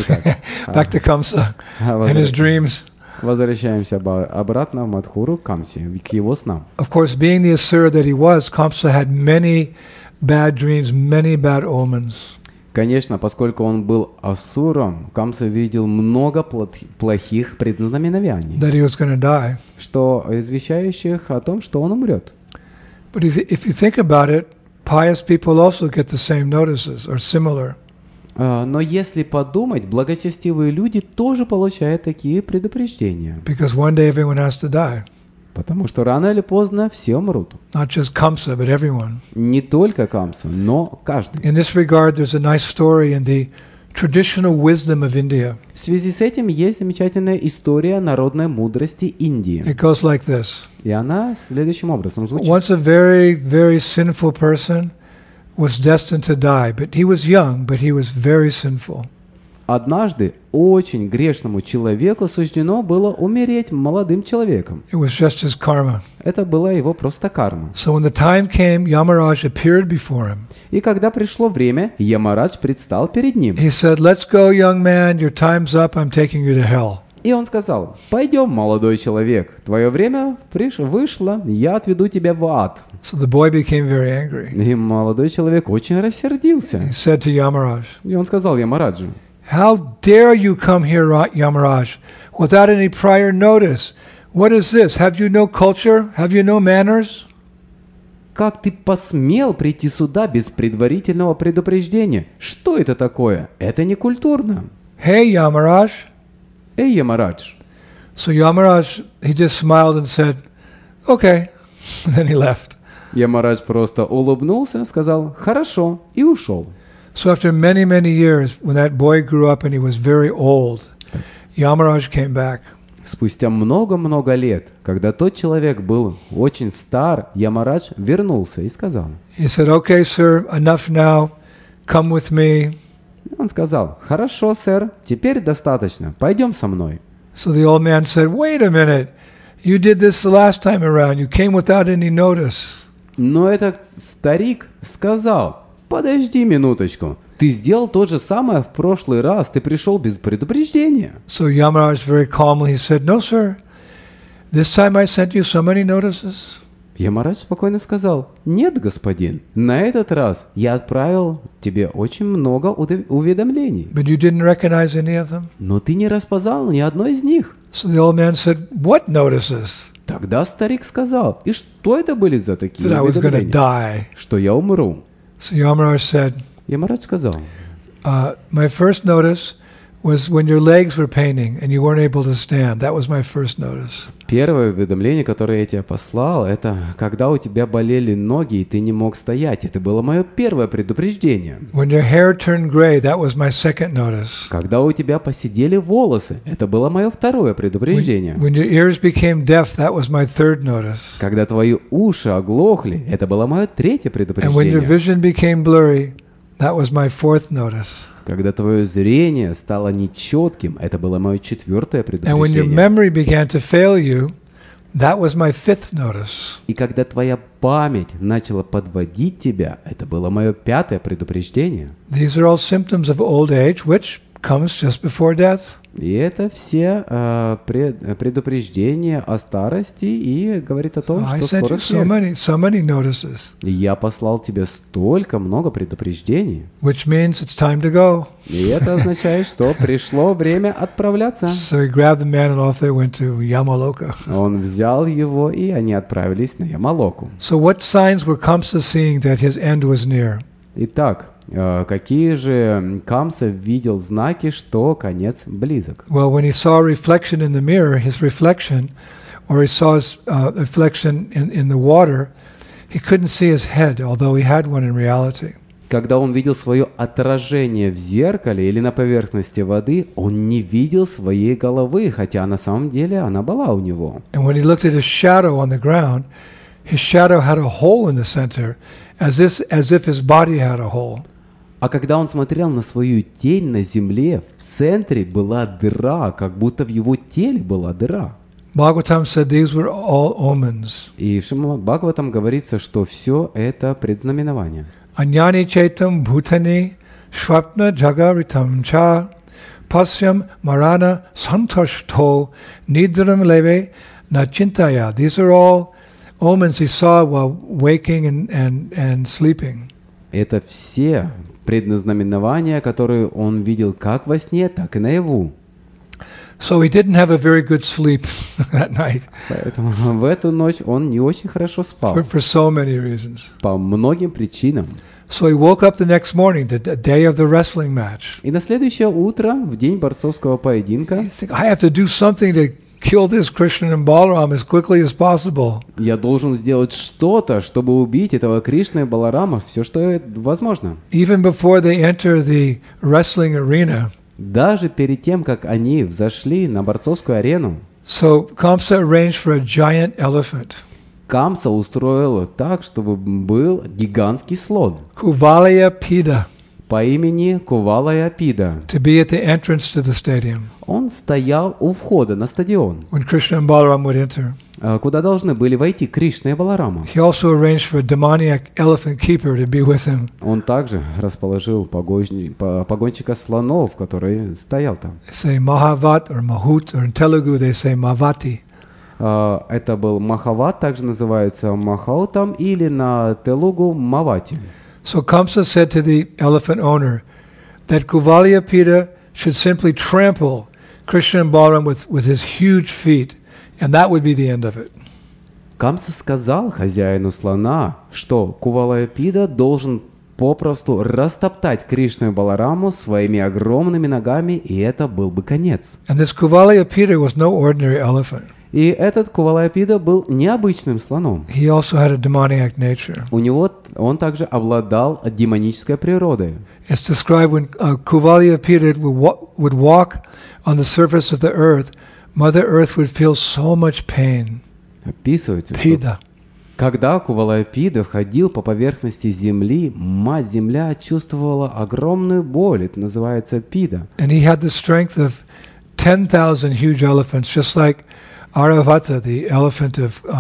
back to Kamsa and his dreams. Возвращаемся обратно в Мадхуру, Камсе, к его снам. Of course, being the asura that he was, Kamsa had many bad dreams, many bad omens. Конечно, поскольку он был асуром, Камса видел много плохих предзнаменований, That he was going to die. что извещающих о том, что он умрет. But if you think about it, pious people also get the same notices or similar. Но если подумать, благочестивые люди тоже получают такие предупреждения. Because one day everyone has to die. Потому что рано или поздно все умрут. Not just Kamsa, but everyone. Не только Камса, но каждый. In this regard, there's a nice story in the traditional wisdom of India. В связи с этим есть замечательная история народной мудрости Индии. It goes like this. И она следующим образом звучит. Once a very, very sinful person was destined to die, but he was young, but he was very sinful. Однажды очень грешному человеку суждено было умереть молодым человеком. It was just his karma. Это была его просто карма. So when the time came, Yamaraj appeared before him. И когда пришло время, Ямарадж предстал перед ним. He said, "Let's go, young man. Your time's up. I'm taking you to hell." И он сказал: «Пойдем, молодой человек, твое время вышло, я отведу тебя в ад». So the boy became very angry. И молодой человек очень рассердился. He said to Yamaraj, И он сказал Ямараджу: "How dare you come here, Yamaraj, without any prior notice? What is this? Have you no culture? Have you no manners?" «Как ты посмел прийти сюда без предварительного предупреждения? Что это такое? Это не культурно». Hey, Yamaraj. Эй, Ямарадж. So Yamaraj, he just smiled and said, "Okay." And then he left. Ямарадж просто улыбнулся, сказал «хорошо» и ушел. So after many, many years, when that boy grew up and he was very old, Yamaraj came back. Спустя много-много лет, когда тот человек был очень стар, Ямарадж вернулся и сказал. He said, "Okay, sir, enough now. Come with me." Он сказал: «Хорошо, сэр, теперь достаточно, пойдем со мной». So the old man said, "Wait a minute. You did this the last time around. You came without any notice." Но этот старик сказал: «Подожди минуточку, ты сделал то же самое в прошлый раз, ты пришел без предупреждения». So Yamaraj very calmly he said, "No, sir. This time I sent you so many notices." Ямарадж спокойно сказал: «Нет, господин, на этот раз я отправил тебе очень много уведомлений, But you didn't recognize any of them. но ты не распознал ни одной из них». So the old man said, "What notices?" Тогда старик сказал: «И что это были за такие That I was going to уведомления?» die. «Что я умру». So Yamaraj said, Ямарадж сказал: "My first notice was when your legs were paining and you weren't able to stand. That was my first notice." «Первое уведомление, которое я тебе послал, это когда у тебя болели ноги и ты не мог стоять. Это было мое первое предупреждение. When your hair turned gray, that was my second notice. Когда у тебя поседели волосы, это было мое второе предупреждение. When your ears became deaf, that was my third notice. Когда твои уши оглохли, это было мое третье And when your предупреждение. vision became blurry, that was my fourth notice. Когда твое зрение стало нечетким, это было мое четвертое And when your предупреждение. memory began to fail you, that was my fifth notice. И когда твоя память начала подводить тебя, это было мое пятое предупреждение. These are all symptoms of old age, which comes just before death. И это все предупреждения о старости и говорит о том, I что sent скоро you смерть. so many notices, И я послал тебе столько много предупреждений. which means it's time to go. И это означает, что пришло время отправляться. So he grabbed the man and off they went to Yamaloka. Он взял его, и они отправились на Ямалоку. So what signs were Kamsa seeing that his end was near? Итак, Какие же Камса видел знаки, что конец близок? Well, when he saw a reflection in the mirror, his reflection, or he saw his reflection in the water, he couldn't see his head, although he had one in reality. Когда он видел свое отражение в зеркале или на поверхности воды, он не видел своей головы, хотя на самом деле она была у него. And when he looked at his shadow on the ground, his shadow had a hole in the center, as if his body had a hole. А когда он смотрел на свою тень на земле, в центре была дыра, как будто в его теле была дыра. Bhagavatam said these were all omens. И в Шримад Бхагаватам говорится, что все это предзнаменование. Anyani chetam bhutani shvapna jagaritam cha pasyam marana santashto nidram leve nachintaya. These are all omens he saw while waking and sleeping. Это все предзнаменования, которые он видел как во сне, так и наяву. So he didn't have a very good sleep that night Поэтому в эту ночь он не очень хорошо спал. for so many reasons. По многим причинам. So he woke up the next morning, the day of the wrestling match. И на следующее утро, в день борцовского поединка, He think, I have to do something to kill this Krishna and Balaram as quickly as possible. я должен сделать что-то, чтобы убить этого Кришну и Баларама, все, что возможно. Even before they enter the wrestling arena. Даже перед тем, как они взошли на борцовскую арену, So Kamsa arranged for a giant elephant, Камса устроил так, чтобы был гигантский слон Kuvalaya Pida, по имени Кувалая-Пида. to be at the entrance to the stadium Он стоял у входа на стадион, when Krishna and Balaram would enter. куда должны были войти Кришна и Баларама. He also arranged for a demoniac elephant keeper to be with him. Он также расположил погонщика слонов, который стоял там. They say Mahavat or Mahut, or in Telugu they say Mavati. Это был Махават, также называется Махаутам, или на Телугу Мавати. So Kamsa said to the elephant owner that Kuvalaya Pida should simply trample Krishna and Balaram with his huge feet, and that would be the end of it. Камса сказал хозяину слона, что Кувалая-Пида должен попросту растоптать Кришну и Балараму своими огромными ногами, и это был бы конец. And this Kuvalaya Pida was no ordinary elephant. И этот Кувалая-Пида был необычным слоном. He also had a demoniac nature. Он также обладал демонической природой. It's described when Kuvalaya Pida would walk on the surface of the earth, Mother Earth would feel so much pain. Описывается, что Pida. когда Кувалая-Пида входил по поверхности земли, Мать-Земля чувствовала огромную боль. Это называется пида. And he had the strength of 10,000 huge elephants, just like Aravata, the elephant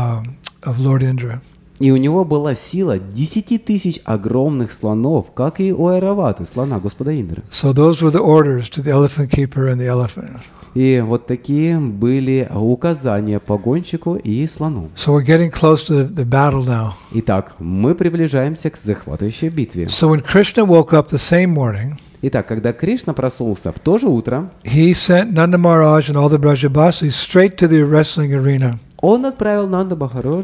of Lord Indra. И у него была сила 10 тысяч огромных слонов, как и у Айраваты, слона Господа Индры. So those were the orders to the elephant keeper and the elephant. И вот такие были указания погонщику и слону. So we're getting close to the battle now. Итак, мы приближаемся к захватывающей битве. So when Krishna woke up the same morning, Итак, когда Кришна проснулся в то же утро, he sent Nanda Maharaj and all the Brajabasis straight to the wrestling arena. он отправил Нанда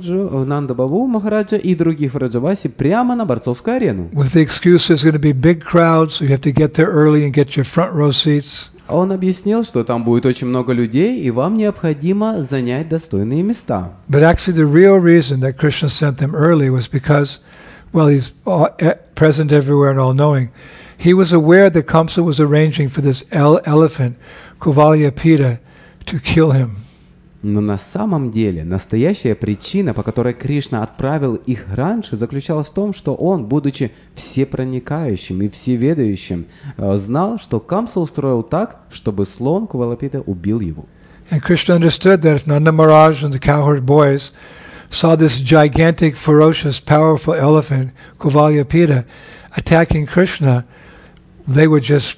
Бабу Махараджа и других Враджаваси прямо на борцовскую арену. With the excuse there's going to be big crowds, so you have to get there early and get your front row seats. Он объяснил, что там будет очень много людей, и вам необходимо занять достойные места. But actually the real reason that Krishna sent them early was because, well, he's present everywhere and all-knowing. He was aware that Kamsa was arranging for this elephant, Kuvalaya Pida, to kill him. Но на самом деле настоящая причина, по которой Кришна отправил их раньше, заключалась в том, что он, будучи всепроникающим и всеведающим, знал, что Камса устроил так, чтобы слон Кувалапида убил его. And Krishna understood that if Nanda Maharaj and the cowherd boys saw this gigantic, ferocious, powerful elephant, Kuvalaya Pida, attacking Krishna, they would just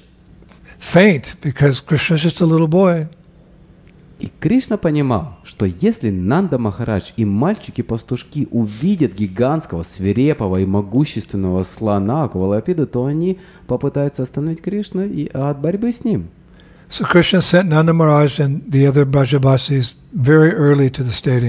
faint because Krishna's just a little boy. И Кришна понимал, что если Нанда Махарадж и мальчики-пастушки увидят гигантского, свирепого и могущественного слона Кувалапиду, то они попытаются остановить Кришну от борьбы с ним. So Krishna sent Nanda Maharaj and the other Brajabasis very early to the stadium.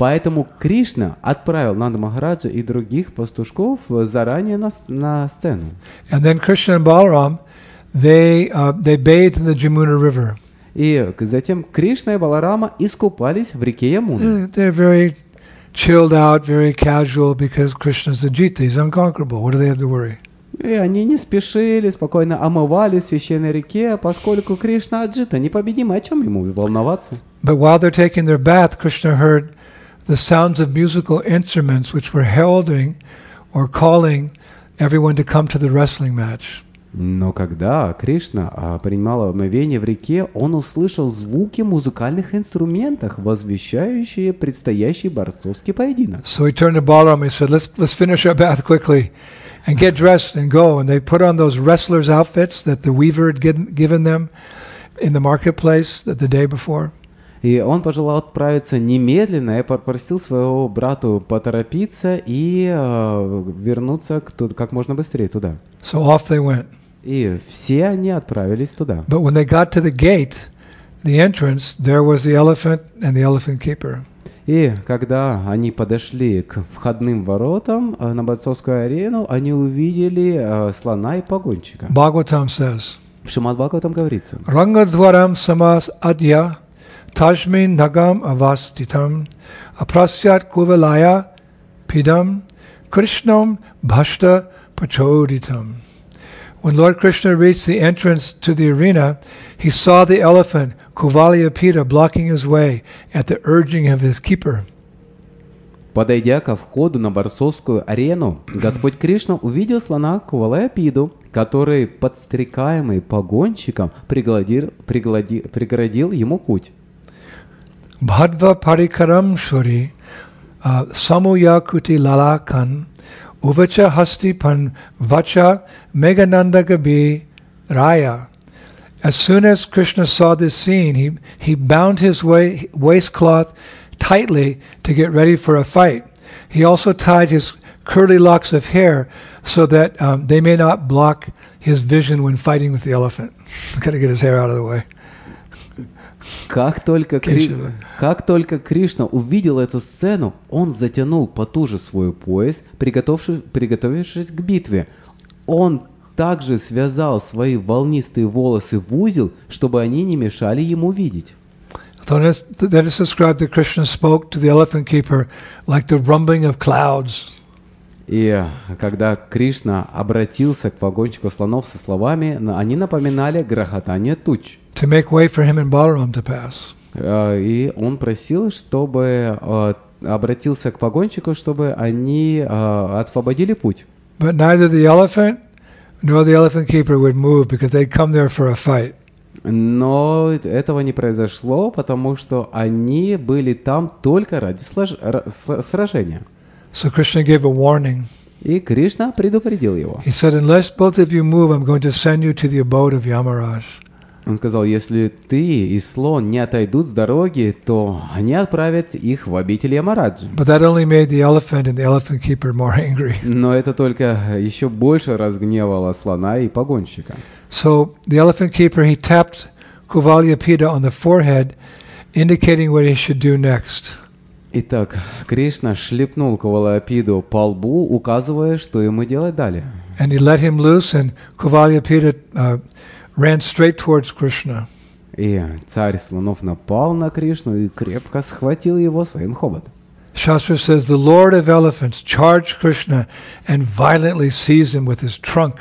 Поэтому Кришна отправил Нанда Махараджа и других пастушков заранее на сцену. And then Krishna and Balaram, they bathed in the Jamuna River. И затем Кришна и Баларама искупались в реке Ямуна. They're very chilled out, very casual, because Krishna's the Jita, he's unconquerable. What do they have to worry? И они не спешили, спокойно омывались в священной реке, поскольку Кришна Аджита непобедимый, о чем ему волноваться? But while they're taking their bath, Krishna heard the sounds of musical instruments which were heralding or calling everyone to come to the wrestling match. Но когда Кришна принимал омовение в реке, он услышал звуки музыкальных инструментов, возвещающие предстоящий борцовский поединок. So he turned to Balaram and he said, let's finish our bath quickly and get dressed and go. And they put on those wrestlers' outfits that the weaver had given them in the marketplace the day before. И он пожелал отправиться немедленно и попросил своего брату поторопиться и вернуться как можно быстрее туда. So off they went. И все они отправились туда. But when they got to the gate, the entrance, there was the elephant and the elephant keeper. И когда они подошли к входным воротам на борцовскую арену, они увидели слона и погонщика. Bhagavatam says, В Шримад Бхагаватам говорится: Rangadvaram samas adya tajmin nagam avastitam aprasyat kuvalaya pidam krishnam bhashta pachoditam. When Lord Krishna reached the entrance to the arena, he saw the elephant Kuvaliyapita blocking his way at the urging of his keeper. Подойдя ко входу на борцовскую арену, Господь Кришна увидел слона Кувалаяпиду, который, подстрекаемый погонщиком, преградил ему путь. Bhadva parikaram shuri samuyakuti lalakan uvacha hasti pan vacha megananda gabi raya. As soon as Krishna saw this scene, he bound his waistcloth tightly to get ready for a fight. He also tied his curly locks of hair so that they may not block his vision when fighting with the elephant. Got to get his hair out of the way. Как только Кришна увидел эту сцену, он затянул потуже свой пояс, приготовившись к битве. Он также связал свои волнистые волосы в узел, чтобы они не мешали ему видеть. That is described that Krishna spoke to the elephant keeper like the rumbling of clouds. И когда Кришна обратился к погонщику слонов со словами, они напоминали грохотание туч. To make way for him and Balaram to pass. И он просил, чтобы обратился к погонщику, чтобы они освободили путь. But neither the elephant nor the elephant keeper would move because they'd come there for a fight. Но этого не произошло, потому что они были там только ради сражения. So Krishna gave a warning. И Кришна предупредил его. He said, unless both of you move, I'm going to send you to the abode of Yamaraj. Он сказал, если ты и слон не отойдут с дороги, то они отправят их в обитель Ямараджи. But that only made the elephant and the elephant keeper more angry. Но это только еще больше разгневало слона и погонщика. So the elephant keeper, he tapped Kuvalyapita on the forehead, indicating what he should do next. Итак, Кришна шлепнул Кувалаяпиду по лбу, указывая, что ему делать далее. And he let him loose, and Kuvalyapita ran straight towards Krishna. И царь слонов напал на Кришну и крепко схватил его своим хоботом. Shastra says, the Lord of elephants charged Krishna and violently seized him with his trunk.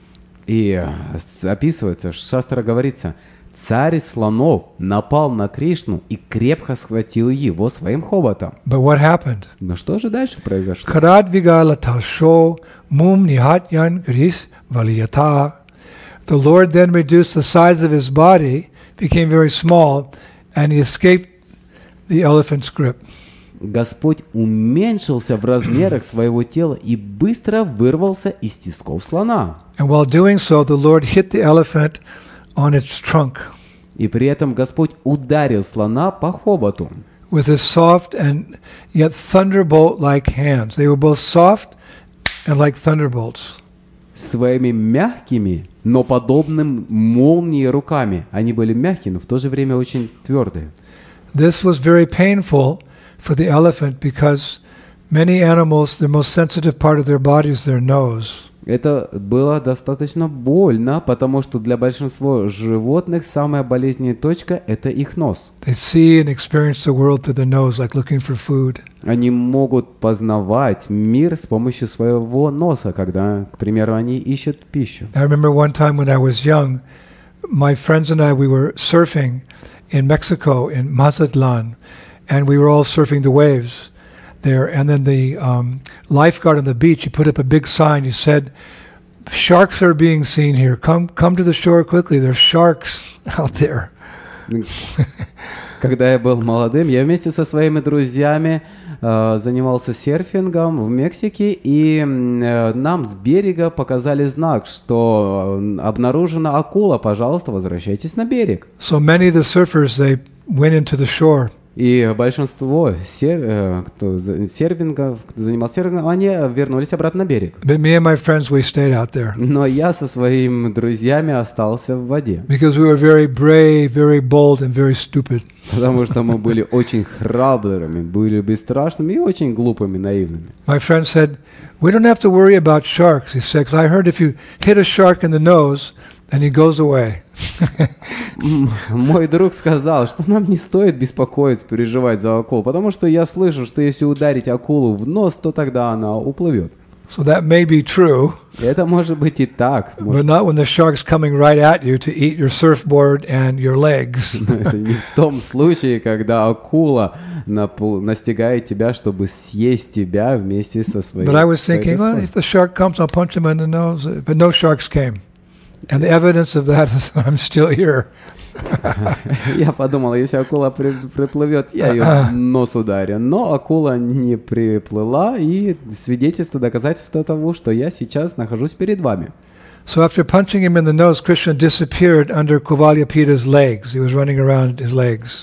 И описывается, Шастра говорится, царь слонов напал на Кришну и крепко схватил его своим хоботом. But what happened? Но что же дальше произошло? Karadvigalatasho mum nihatyan gris valiyata. The Lord then reduced the size of his body, became very small, and he escaped the elephant's grip. Господь уменьшился в размерах своего тела и быстро вырвался из тисков слона. And while doing so, the Lord hit the elephant on its trunk. И при этом Господь ударил слона по хоботу. With his soft and yet thunderbolt-like hands. They were both soft and like thunderbolts. Своими мягкими, но подобным молнии руками. Они были мягкие, но в то же время очень твердые. This was very painful for the elephant because many animals, the most sensitive part of their body is their nose. Это было достаточно больно, потому что для большинства животных самая болезненная точка – это их нос. They see and experience the world through their nose, like looking for food. Они могут познавать мир с помощью своего носа, когда, к примеру, они ищут пищу. I remember one time when I was young, my friends and I, we were surfing in Mexico, in Mazatlan, and we were all surfing the waves there. And then the lifeguard on the beach, he put up a big sign. He said, "Sharks are being seen here. Come to the shore quickly. There's sharks out there." Когда я был молодым, я вместе со своими друзьями занимался серфингом в Мексике, и нам с берега показали знак, что обнаружена акула, пожалуйста, возвращайтесь на берег. So many of the surfers, they went into the shore. И большинство кто занимался серфингом, они вернулись обратно на берег. But me and my friends, we stayed out there. Но я со своими друзьями остался в воде. Because we were very brave, very bold, and very stupid. Потому что мы были очень храбрыми, были бесстрашными и очень глупыми, наивными. My friend said, "We don't have to worry about sharks." He said, "'Cause I heard if you hit a shark in the nose, then he goes away." Мой друг сказал, что нам не стоит беспокоиться, переживать за акулу, потому что я слышу, что если ударить акулу в нос, то тогда она уплывет. So that may be true, Это может быть и так, but not when the shark's coming right at you to eat your surfboard and your legs. но это не в том случае, когда акула настигает тебя, чтобы съесть тебя вместе со своей. But I was thinking, well, if the shark comes, I'll punch him in the nose. But no sharks came. And the evidence of that is I'm still here. Я подумал, если акула приплывет, я ее нос ударю. Но акула не приплыла, и свидетельство, доказательство того, что я сейчас нахожусь перед вами. So after punching him in the nose, Krishna disappeared under Kuvalyapita's legs. He was running around his legs.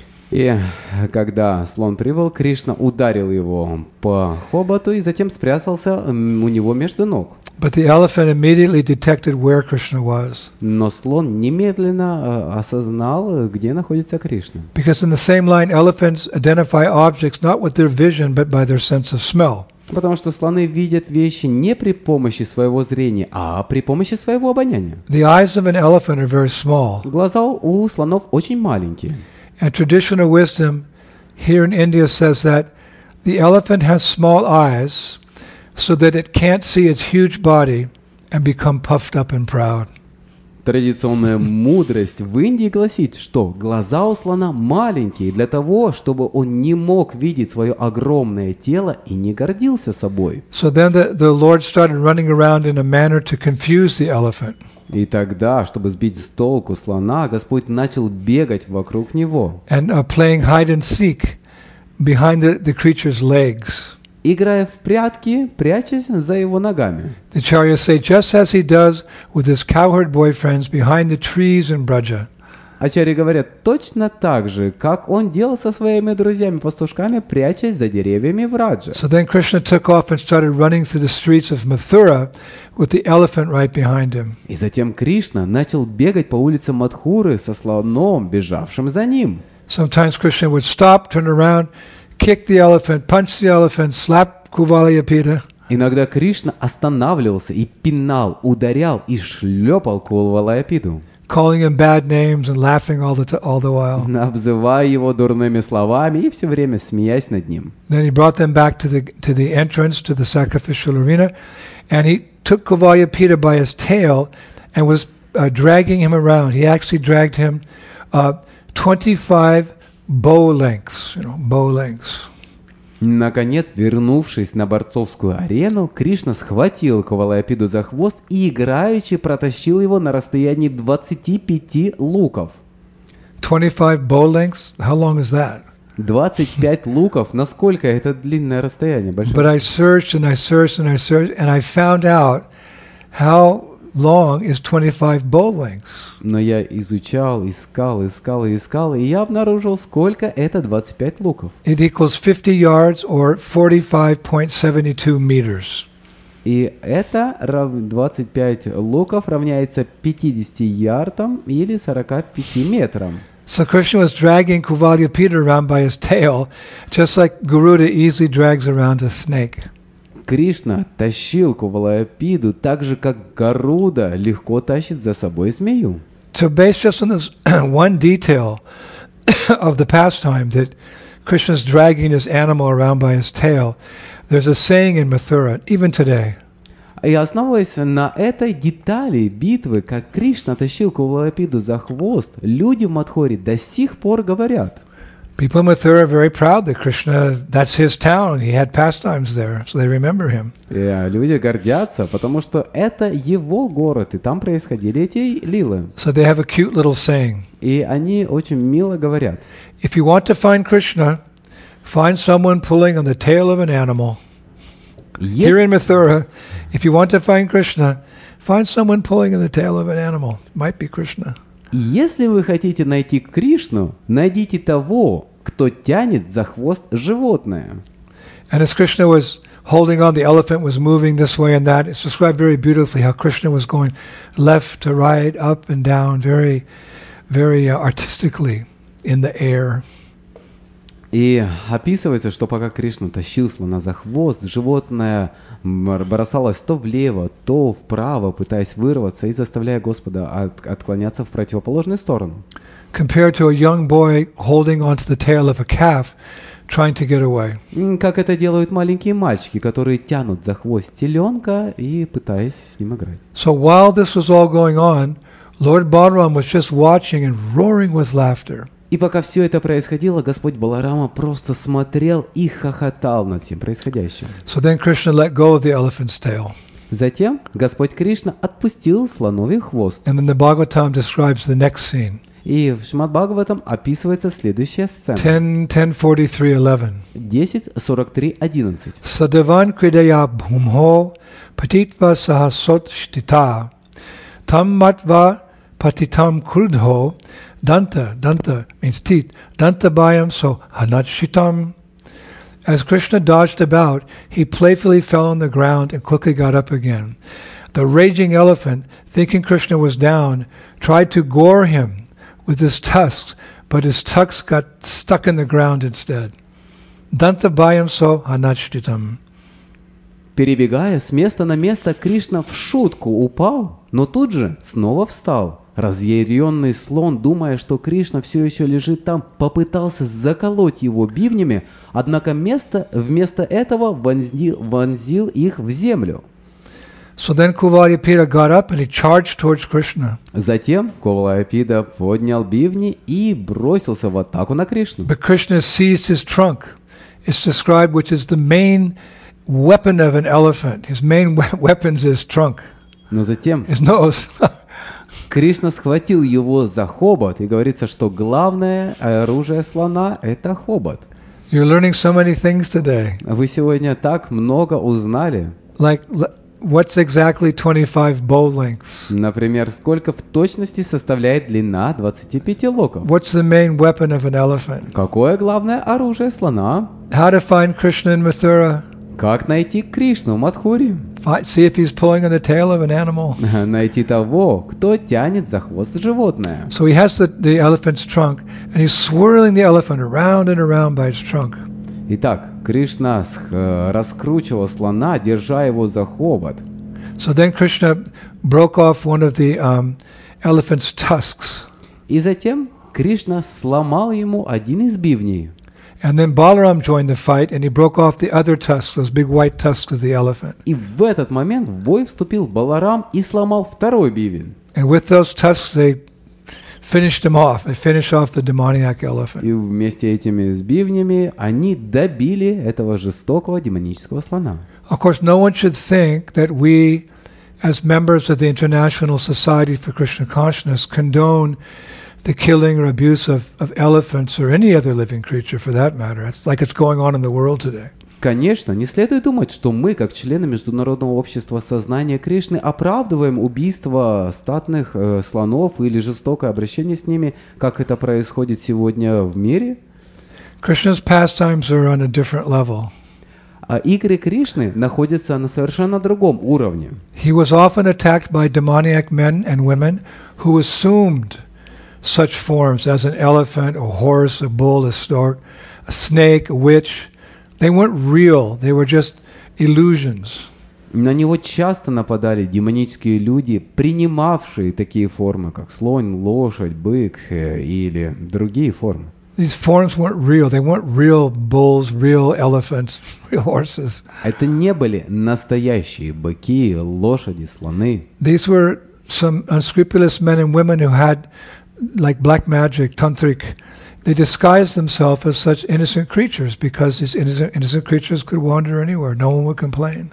И когда слон прибыл, Кришна ударил его по хоботу и затем спрятался у него между ног. But the elephant immediately detected where Krishna was. Но слон немедленно осознал, где находится Кришна. Because in the same line, elephants identify objects not with their vision, but by their sense of smell. Потому что слоны видят вещи не при помощи своего зрения, а при помощи своего обоняния. The eyes of an elephant are very small. Глаза у слонов очень маленькие. And traditional wisdom here in India says that the elephant has small eyes so that it can't see its huge body and become puffed up and proud. Традиционная мудрость в Индии гласит, что глаза у слона маленькие для того, чтобы он не мог видеть свое огромное тело и не гордился собой. So then the Lord started running around in a manner to confuse the elephant. И тогда, чтобы сбить с толку слона, Господь начал бегать вокруг него. And playing hide and seek behind the creature's legs. Играя в прятки, прячась за его ногами. The Acharyas say, just as he does with his cowherd boyfriends behind the trees in Braja. Ачарьи говорят, точно так же, как он делал со своими друзьями-пастушками, прячась за деревьями в Раджа. So then Krishna took off and started running through the streets of Mathura with the elephant right behind him. И затем Кришна начал бегать по улицам Мадхуры со слоном, бежавшим за ним. Sometimes Krishna would stop, turn around, kick the elephant, punch the elephant, slap Kuvalyapita. Иногда Кришна останавливался и пинал, ударял и шлепал Кувалаяпиту, calling him bad names and laughing all the while. обзывая его дурными словами и все время смеясь над ним. Then he brought them back to the entrance to the sacrificial arena, and he took Kuvalyapita by his tail and was dragging him around. He actually dragged him 25 bow lengths, bow lengths. Наконец, вернувшись на борцовскую арену, Кришна схватил Кувалаяпиту за хвост и играючи протащил его на расстоянии 25 луков. 25 bow lengths? How long is that? 25 луков? Насколько это длинное расстояние? Большое? But I searched and I searched and I searched and I found out how long is 25 bow lengths. Но я изучал, искал, и я обнаружил, сколько это 25 луков. It equals 50 yards or 45.72 meters. И это 25 луков равняется 50 ярдам или 45 метрам. So Krishna was dragging Kuvalyapita around by his tail, just like Garuda easily drags around a snake. Кришна тащил Кувалаяпиду так же, как Гаруда легко тащит за собой змею. So based just on this one detail of the pastime that Krishna's dragging his animal around by his tail, there's a saying in Mathura, even today. И основываясь на этой детали битвы, как Кришна тащил Кувалаяпиду за хвост, люди в Мадхуре до сих пор говорят. People in Mathura are very proud that Krishna, that's his town, he had pastimes there, so they remember him. И люди гордятся, потому что это его город, и там происходили эти лилы. So they have a cute little saying. И они очень мило говорят. If you want to find Krishna, find someone pulling on the tail of an animal. Here in Mathura, if you want to find Krishna, find someone pulling on the tail of an animal. Might be Krishna. И если вы хотите найти Кришну, найдите того, кто тянет за хвост животное. And as Krishna was holding on, the elephant was moving this way and that. It's described very beautifully how Krishna was going left to right, up and down, very, very artistically in the air. И описывается, что пока Кришна тащил слона за хвост, животное бросалось то влево, то вправо, пытаясь вырваться и заставляя Господа отклоняться в противоположную сторону. Compared to a young boy holding onto the tail of a calf, trying to get away. Как это делают маленькие мальчики, которые тянут за хвост теленка и пытаясь с ним играть. So while this was all going on, Lord Balaram was just watching and roaring with laughter. И пока все это происходило, Господь Баларама просто смотрел и хохотал над всем происходящим. So then Krishna let go of the elephant's tail. Затем Господь Кришна отпустил слоновий хвост. And then the Bhagavatam describes the next scene. И в Шримад Бхагаватам описывается следующая сцена. 10:43:11. 10:43:11. Sadavan kridaya bhumho patitva sahasot shtita tam matva patitam kuldho danta means teeth danta bayam so hanat shitam. As Krishna dodged about, he playfully fell on the ground and quickly got up again. The raging elephant, thinking Krishna was down, tried to gore him with his tusks, but his tusks got stuck in the ground instead. Danta bayam so hanachtitam. Перебегая с места на место, Кришна в шутку упал, но тут же снова встал. Разъяренный слон, думая, что Кришна все еще лежит там, попытался заколоть его бивнями, однако вместо этого вонзил их в землю. So then Kuvalyapita got up and he charged towards Krishna. Затем Кувалаяпида поднял бивни и бросился в атаку на Кришну. But Krishna seized his trunk. It's described, which is the main weapon of an elephant. His main weapon is his trunk, Но затем his nose. Кришна схватил его за хобот, и говорится, что главное оружие слона – это хобот. You're learning so many things today. Вы сегодня так много узнали. Like, what's exactly 25 bow lengths? Например, сколько в точности составляет длина 25 локов? What's the main weapon of an elephant? Какое главное оружие слона? How to find Krishna in Mathura? Как найти Кришну в Мадхуре? See if he's pulling on the tail of an animal. Найти того, кто тянет за хвост животное. So he has the elephant's trunk, and he's swirling the elephant around and around by its trunk. Итак, Кришна раскручивал слона, держа его за хобот. So then Krishna broke off one of the elephant's tusks. И затем Кришна сломал ему один из бивней. And then Balaram joined the fight, and he broke off the other tusks, those big white tusks of the elephant. И в этот момент в бой вступил Баларам и сломал второй бивень. And with those tusks, they finished him off. They finished off the demoniac elephant. И вместе этими с бивнями они добили этого жестокого демонического слона. Of course, no one should think that we, as members of the International Society for Krishna Consciousness, condone the killing or abuse of elephants or any other living creature for that matter. It's like it's going on in the world today. Конечно, не следует думать, что мы, как члены Международного общества сознания Кришны, оправдываем убийство статных слонов или жестокое обращение с ними, как это происходит сегодня в мире. Krishna's pastimes are on a different level. А игры Кришны находятся на совершенно другом уровне. He was often attacked by demoniac men and women who assumed such forms as an elephant, a horse, a bull, a stork, a snake, a witch. They weren't real. They were just illusions. На него часто нападали демонические люди, принимавшие такие формы, как слон, лошадь, бык или другие формы. These forms weren't real. They weren't real bulls, real elephants, real horses. Это не были настоящие быки, лошади, слоны. These were some unscrupulous men and women who had, like black magic, tantric. They disguised themselves as such innocent creatures because these innocent creatures could wander anywhere. No one would complain.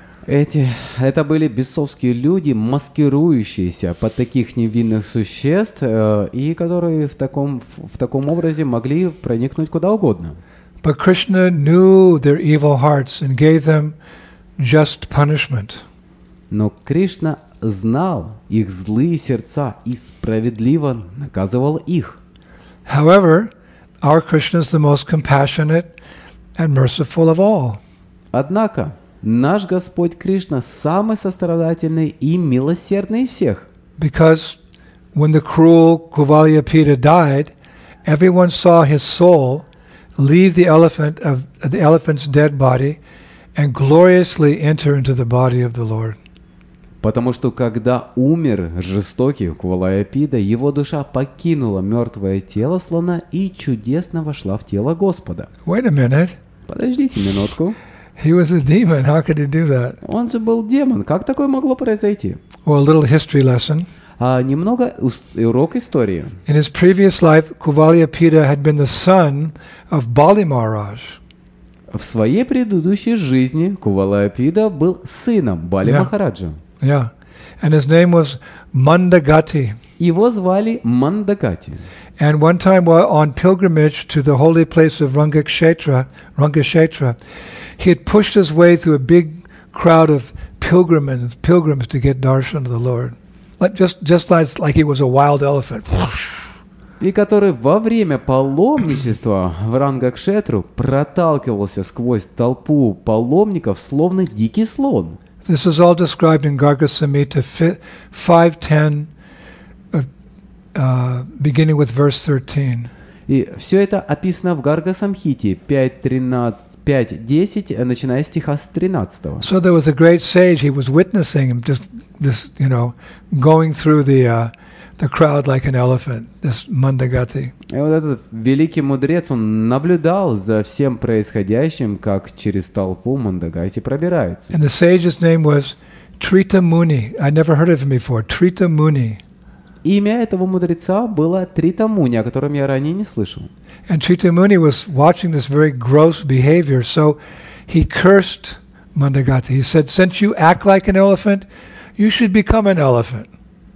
Это были бесовские люди, маскирующиеся под таких невинных существ, и которые в таком образе могли проникнуть куда угодно. But Krishna knew their evil hearts and gave them just punishment. Но Кришна знал их злые сердца и справедливо наказывал их. However, our Krishna is the most compassionate and merciful of all. Однако наш Господь Кришна самый сострадательный и милосердный из всех. Because when the cruel Kuvalyapita died, everyone saw his soul leave the elephant's dead body and gloriously enter into the body of the Lord. Потому что когда умер жестокий Кувалаяпида, его душа покинула мертвое тело слона и чудесно вошла в тело Господа. Wait a minute. Подождите минутку. He was a demon. How could he do that? Он же был демон. Как такое могло произойти? Well, a little history lesson. Немного урок истории. In his previous life, Kuvalyapita had been the son of Bali Maharaj. В своей предыдущей жизни Кувалаяпида был сыном Бали Махараджа. Yeah. And his name was Mandagati. Его звали Мандагати. And one time while on pilgrimage to the holy place of Rangakshetra, he had pushed his way through a big crowd of pilgrims to get darshan of the Lord. Just like he was a wild elephant. И который во время паломничества в Рангакшетру проталкивался сквозь толпу паломников, словно дикий слон. This is all described in Garga Samhita 5.10, beginning with verse 13. И все это описано в Гарга Самхите 5.10, начиная с стиха с 13. So there was a great sage. He was witnessing him, just this, going through the crowd like an elephant. This Mandagati. И вот этот великий мудрец, он наблюдал за всем происходящим, как через толпу Мандагати пробирается. And the sage's name was Trita Muni. I never heard of him before. Trita Muni. Имя этого мудреца было Трита Муни, о котором я ранее не слышал. And Trita Muni was watching this very gross behavior, so he cursed Mandagati. He said, "Since you act like an elephant, you should become an elephant."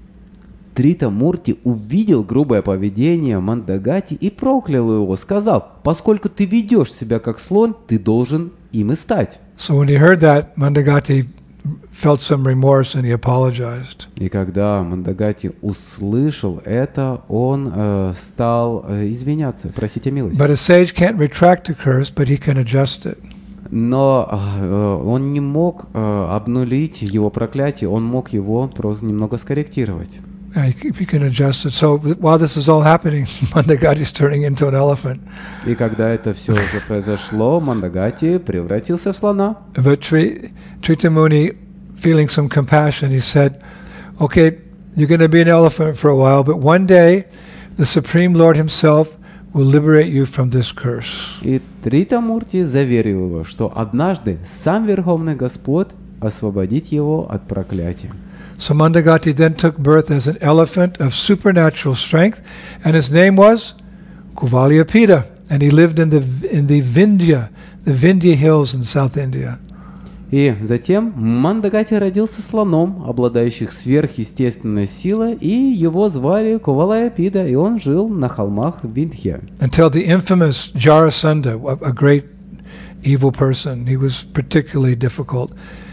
Трита Мурти увидел грубое поведение Мандагати и проклял его, сказав: «Поскольку ты ведешь себя как слон, ты должен им и стать». So when he heard that, Mandagati felt some remorse and he apologized. И когда Мандагати услышал это, он стал извиняться, просить о милости. But a sage can't retract a curse, but he can adjust it. Но он не мог обнулить его проклятие, он мог его просто немного скорректировать. He can adjust it. So while this is all happening, Mandagati is turning into an elephant. И когда это все уже произошло, Мандагати превратился в слона. But Trita Muni, feeling some compassion, he said, "Okay, you're going to be an elephant for a while, but one day the Supreme Lord Himself will liberate you from this curse." И Трита Мурти заверил его, что однажды сам Верховный Господь освободит его от проклятия. So Mandagati then took birth as an elephant of supernatural strength, and his name was Kuvalyapita, and he lived in the Vindhya hills in South India. И затем Мандагати родился слоном, обладающих сверхъестественной силой, и его звали Кувалаяпида, и он жил на холмах Виндхья. Until the infamous Jarasandha, a great evil person, he was particularly difficult.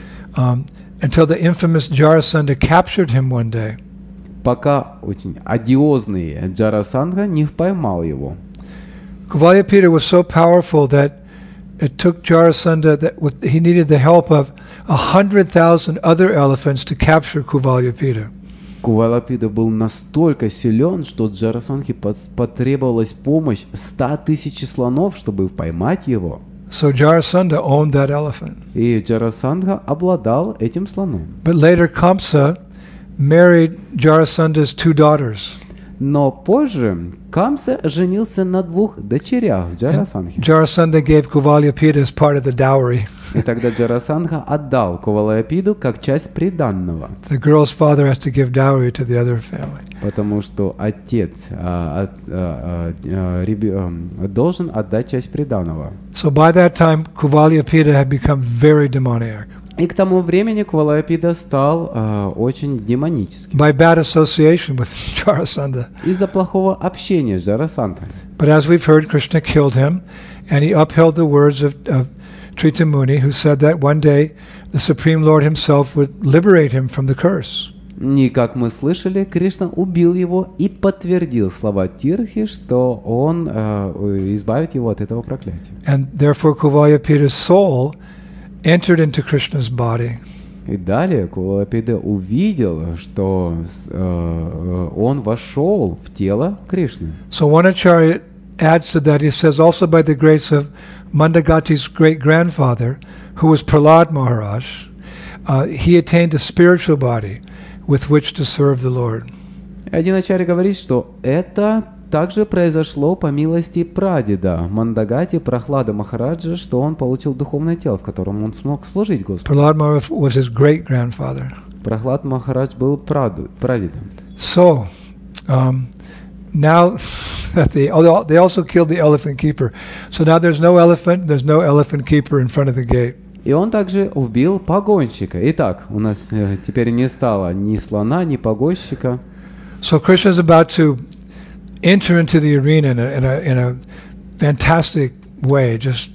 Until the infamous Jarasandha captured him one day. Пока очень одиозный Джарасандха не поймал его. Kuvalyapita was so powerful that it took Jarasandha he needed the help of 100,000 other elephants to capture Kuvalyapita. Кувалапида был настолько силен, что Джарасандхе потребовалась помощь 100 тысяч слонов, чтобы поймать его. So Jarasandha owned that elephant. И Джарасандха обладал этим слоном. But later Kamsa married Jarasandha's 2 daughters. Но позже Камса женился на 2 дочерях Джарасандхи. Jarasandha gave Kuvalyapida as part of the dowry. И тогда Джарасандха отдал Кувалапиду как часть приданного. The girl's father has to give dowry to the other family. Потому что отец должен отдать часть приданого. So by that time, Kuvalyapida had become very demoniac. И к тому времени Кувалапида стал очень демоническим. By bad association with Jarasandha. Из-за плохого общения с Джарасандхой. But as we've heard, Krishna killed him, and he upheld the words of Trita Muni, who said that one day the Supreme Lord himself would liberate him from the curse. И как мы слышали, Кришна убил его и подтвердил слова Тирхи, что он избавит его от этого проклятия. And therefore Kuvalyapida's soul entered into Krishna's body. И далее Кувалапида увидел, что он вошел в тело Кришны. So one acharya adds to that, he says, also by the grace of Mandagati's great-grandfather, who was Prahlad Maharaj, he attained a spiritual body with which to serve the Lord. Один ачарья говорит, что это также произошло по милости прадеда Мандагати Прахлада Махараджа, что он получил духовное тело, в котором он смог служить Господу. Prahlad Maharaj was his great-grandfather. Прахлад Махарадж был прадедом. So, now that they also killed the elephant keeper. So now there's no elephant keeper in front of the gate. И он также убил погонщика. Итак, у нас теперь не стало ни слона, ни погонщика. So Krishna is about to enter into the arena in a fantastic way, just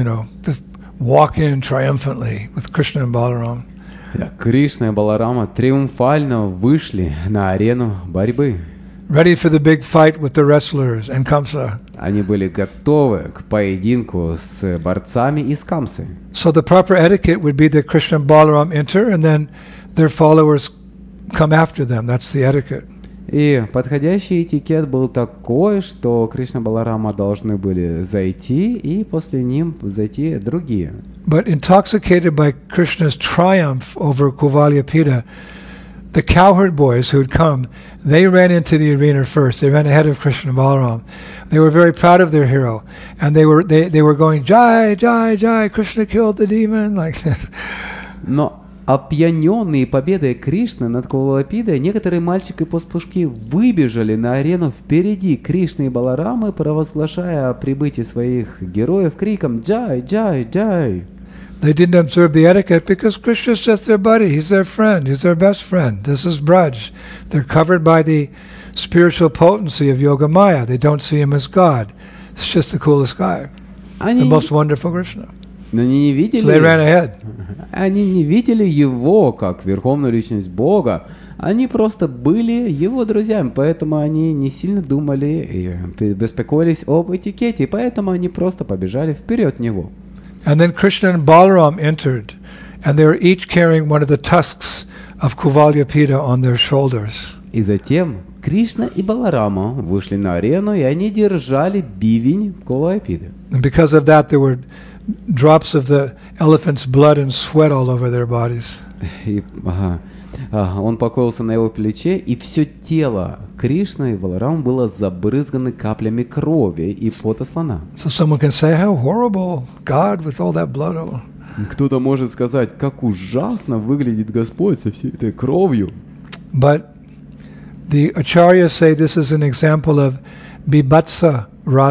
walk in triumphantly with Krishna and Balaram. Кришна и Баларама триумфально вышли на арену борьбы. Ready for the big fight with the wrestlers and Kamsa. Они были готовы к поединку с борцами из Камсы. So the proper etiquette would be that Krishna and Balaram enter and then their followers come after them. That's the etiquette. И подходящий этикет был такой, что Кришна и Баларама должны были зайти, и после них зайти другие. But intoxicated by Krishna's triumph over Kuvalyapida, the cowherd boys who had come, they ran into the arena first. They ran ahead of Krishna and Balaram. They were very proud of their hero, and they were going, Jai, Jai, Jai, Krishna killed the demon, like this. Но опьяненные победой Кришны над Кувалапидой, некоторые мальчики и пастушки выбежали на арену впереди Кришны и Баларамы, провозглашая о прибытии своих героев криком «Джай, Джай, Джай». They didn't observe the etiquette because Krishna is just their buddy. He's their friend. He's their best friend. This is Braj. They're covered by the spiritual potency of Yoga Maya. They don't see him as God. It's just the coolest guy. The most wonderful Krishna. Но они не видели, so they ran ahead. Они не видели его как верховную личность Бога. Они просто были его друзьями, поэтому они не сильно думали и беспокоились об этикете, и поэтому они просто побежали вперед него. And then Krishna and Balaram entered, and they were each carrying one of the tusks of Kuvalyapida on their shoulders. И затем Кришна и Баларама вышли на арену, и они держали бивень Кувалапиды. And because of that, there were drops of the elephant's blood and sweat all over their bodies. И, он покоился на его плече, и все тело Кришны и Баларама было забрызгано каплями крови и пота слона. So someone can say, how horrible, God with all that blood. Кто-то может сказать, как ужасно выглядит Господь со всей этой кровью. But the acharyas say this is an example of bibhatsa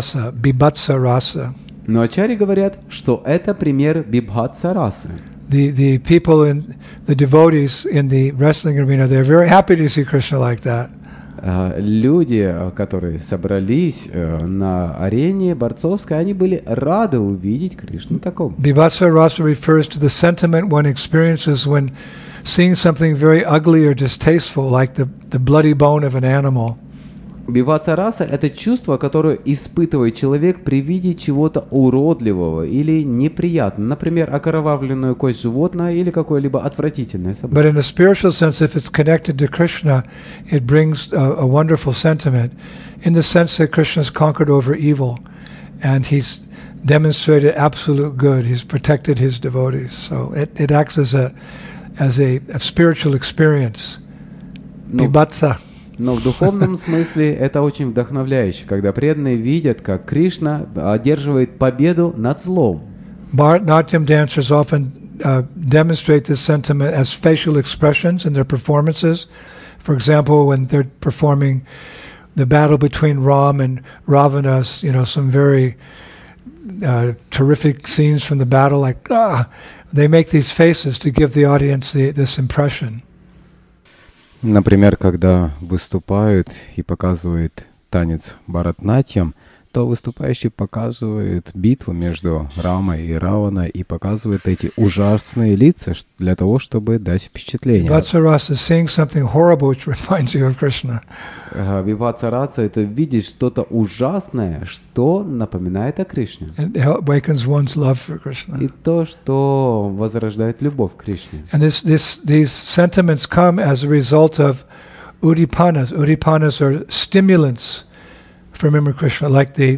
rasa. Но ачарьи говорят, что это пример бибхатса расы. The people in the devotees in the wrestling arena, they're very happy to see Krishna like that. Люди, которые собрались на арене борцовской, они были рады увидеть Кришну такого. Bibhatsa rasa refers to the sentiment one experiences when seeing something very ugly or distasteful, like the bloody bone of an animal. Виваца раса – это чувство, которое испытывает человек при виде чего-то уродливого или неприятного, например, окровавленную кость животного или какое-либо отвратительное событие. But in a spiritual sense, if it's connected to Krishna, it brings a wonderful sentiment in the sense that Krishna's conquered over evil and he's demonstrated absolute good. He's protected his devotees. So it acts as a spiritual experience. Vibhatsa. Но в духовном смысле это очень вдохновляюще, когда преданные видят, как Кришна одерживает победу над злом. Bharatanatyam dancers often demonstrate this sentiment as facial expressions in their performances. For example, when they're performing the battle between Ram and Ravana, some very terrific scenes from the battle, like, they make these faces to give the audience this impression. Например, когда выступают и показывают танец Бхаратанатьям, то выступающий показывает битву между Рамой и Раваной и показывает эти ужасные лица для того, чтобы дать впечатление. Vibhatsa seeing something horrible which reminds you of Krishna. Виваца раса — это видеть что-то ужасное, что напоминает о Кришне. It awakens one's love for Krishna. И то, что возрождает любовь к Кришне. And these sentiments come as a result of udipanas. Udipanas are stimulants for remembering Krishna, like the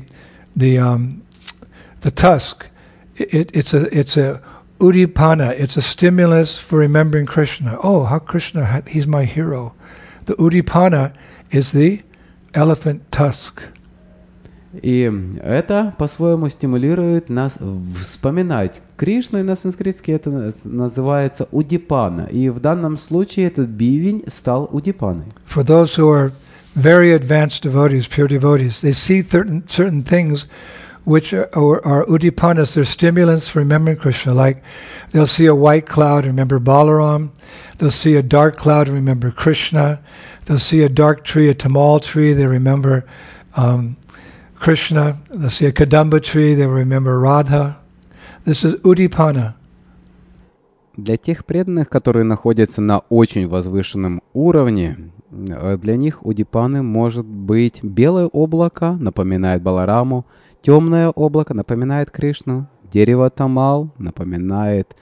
tusk. It's a udipana. It's a stimulus for remembering Krishna. Oh, how Krishna, he's my hero. The udipana is the elephant tusk. И это по-своему стимулирует нас вспоминать Кришну, и на санскритске это называется удипана. И в данном случае этот бивень стал удипаной. For those who are very advanced devotees, pure devotees, they see certain things which are udipanas, they're stimulants for remembering Krishna. Like they'll see a white cloud and remember Balaram. They'll see a dark cloud and remember Krishna. They'll see a dark tree, a tamal tree, they remember Krishna. They'll see a kadamba tree, they remember Radha. This is udipana. Для тех преданных, которые находятся на очень возвышенном уровне, для них удипаны может быть белое облако, напоминает Балараму, темное облако напоминает Кришну, дерево тамал напоминает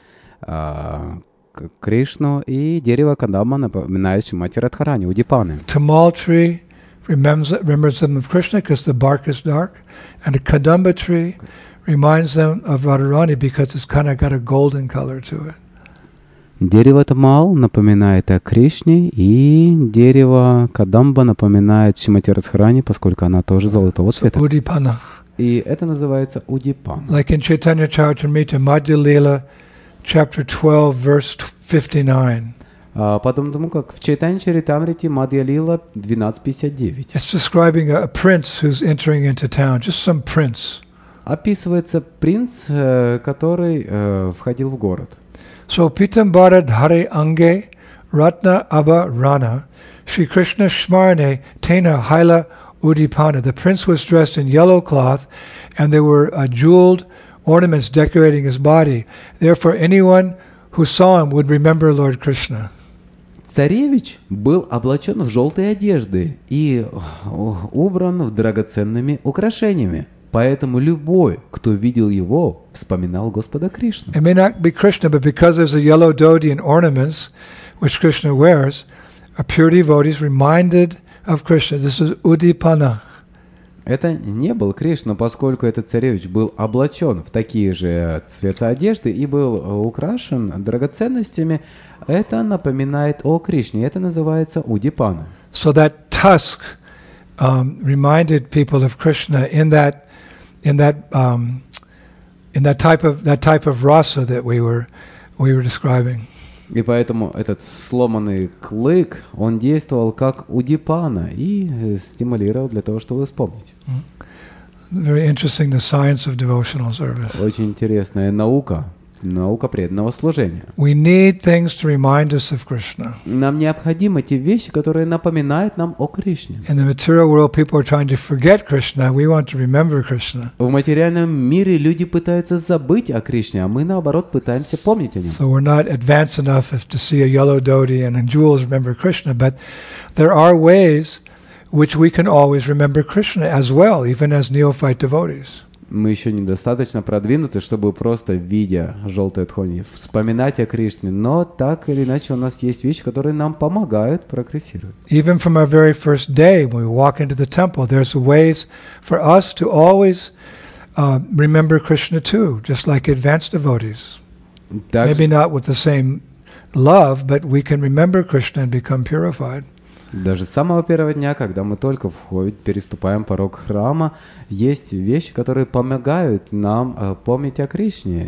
Кришну, и дерево кадамба напоминает Шримати Радхарани, удипаны. Tamal tree remembers them of Krishna because the bark is dark, and a kadamba tree reminds them of Radharani because it's kind of got a golden color to it. Дерево тамал напоминает о Кришне, и дерево кадамба напоминает Шримати Радхарани, поскольку она тоже золотого цвета. Udipana. И это называется удипан. Like in Chaitanya Charitamrita, Madhya Lila, chapter 12, verse 59. Подобно тому, как в Чайтанья Чаритамрите Мадхья Лила 12:59. It's describing a prince who's entering into town, just some prince. Описывается принц, который входил в город. So Pitambara Dhare Ange Ratna Abha Rana Shri Krishna Shmarne Tena Haila Udipana. The prince was dressed in yellow cloth, and there were jeweled ornaments decorating his body. Therefore, anyone who saw him would remember Lord Krishna. Царевич был облачен в желтые одежды и убран драгоценными украшениями. Поэтому любой, кто видел его, вспоминал Господа Кришну. It may not be Krishna, but because there's a yellow dhoti and ornaments which Krishna wears, a pure devotee is reminded of Krishna. This is Udipana. Это не был Кришна, поскольку этот царевич был облачен в такие же цвета одежды и был украшен драгоценностями. Это напоминает о Кришне. Это называется Удипана. So that tusk reminded people of Krishna in that type of rasa that we were describing. И поэтому этот сломанный клык, он действовал как удипана и стимулировал для того, чтобы вспомнить. Very interesting, the science of devotional service. Очень интересная наука преданного служения. We need things to remind us of Krishna. Нам необходимы те вещи, которые напоминают нам о Кришне. In the material world, people are trying to forget Krishna. We want to remember Krishna. В материальном мире люди пытаются забыть о Кришне, а мы, наоборот, пытаемся помнить о нем. So we're not advanced enough as to see a yellow dhoti and in jewels remember Krishna, but there are ways which we can always remember Krishna as well, even as neophyte devotees. Мы еще недостаточно продвинуты, чтобы просто, видя желтые тхони, вспоминать о Кришне, но так или иначе у нас есть вещи, которые нам помогают прогрессировать. Even from our very first day, when we walk into the temple, there's ways for us to always remember Krishna too, just like advanced devotees. Maybe not with the same love, but we can remember Krishna and become purified. Даже с самого первого дня, когда мы только переступаем порог храма, есть вещи, которые помогают нам помнить о Кришне.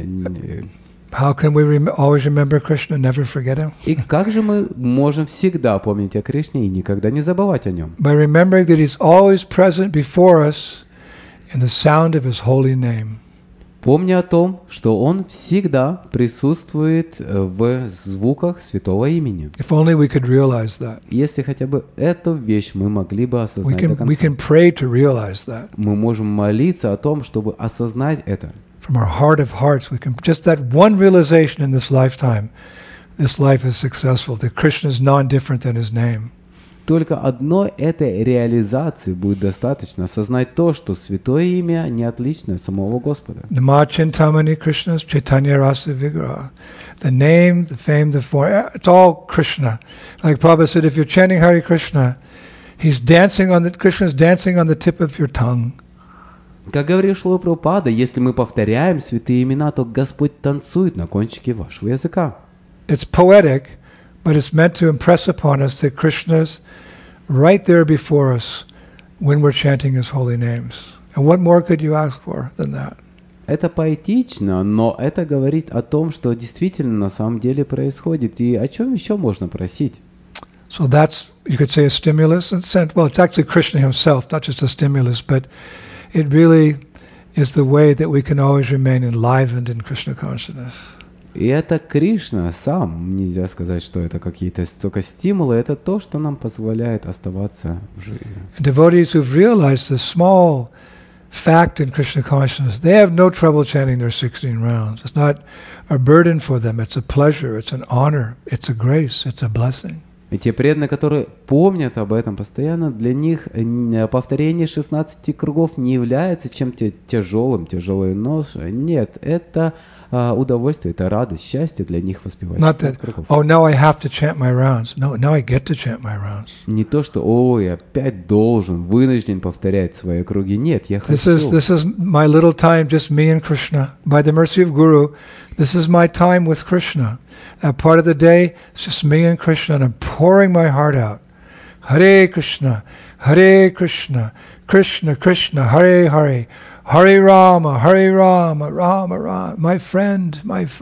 How can we always remember Krishna, never forget him? И как же мы можем всегда помнить о Кришне и никогда не забывать о нем? By remembering that he's always present before us in the sound of his holy name. Помня о том, что он всегда присутствует в звуках святого имени. If only we could realize that. Если хотя бы эту вещь мы могли бы осознать до конца. We can pray to realize that. Мы можем молиться о том, чтобы осознать это. From our heart of hearts, we can just that one realization in this lifetime, this life is successful, that Krishna is non-different than his name. Только одной этой реализации будет достаточно осознать то, что святое имя не отлично от самого Господа. Nama Chintamani Krishna's Chaitanya Rasa Vigraha. The name, the fame, the form, it's all Krishna. Like Prabhupada said, if you're chanting Hare Krishna, Krishna's dancing on the tip of your tongue. Как говорил Шрила Прабхупада, если мы повторяем святые имена, то Господь танцует на кончике вашего языка. It's poetic, but it's meant to impress upon us that Krishna's right there before us when we're chanting his holy names. And what more could you ask for than that? Это поэтично, но это говорит о том, что действительно на самом деле происходит, и о чем еще можно просить. So that's, you could say, a stimulus in a sense. Well, it's actually Krishna himself, not just a stimulus, but it really is the way that we can always remain enlivened in Krishna consciousness. И это Кришна сам, нельзя сказать, что это какие-то только стимулы, это то, что нам позволяет оставаться в жизни. Devotees who've realized this small fact in Krishna consciousness, they have no trouble chanting their 16 rounds. It's not a burden for them, it's a pleasure, it's an honor, it's a grace, it's a blessing. И те преданные, которые помнят об этом постоянно, для них повторение 16 кругов не является чем-то тяжелой ношей. Нет, это удовольствие, это радость, счастье для них воспевать 16 кругов. Oh, now I have to chant my rounds. No, now I get to chant my rounds. Не то, что, я опять вынужден повторять свои круги. Нет, я хочу. This is my little time, just me and Krishna. By the mercy of Guru, this is my time with Krishna. That part of the day, it's just me and Krishna, and I'm pouring my heart out. Hare Krishna, Krishna Krishna, Hare Hare, Hare Rama, Rama Rama, my friend.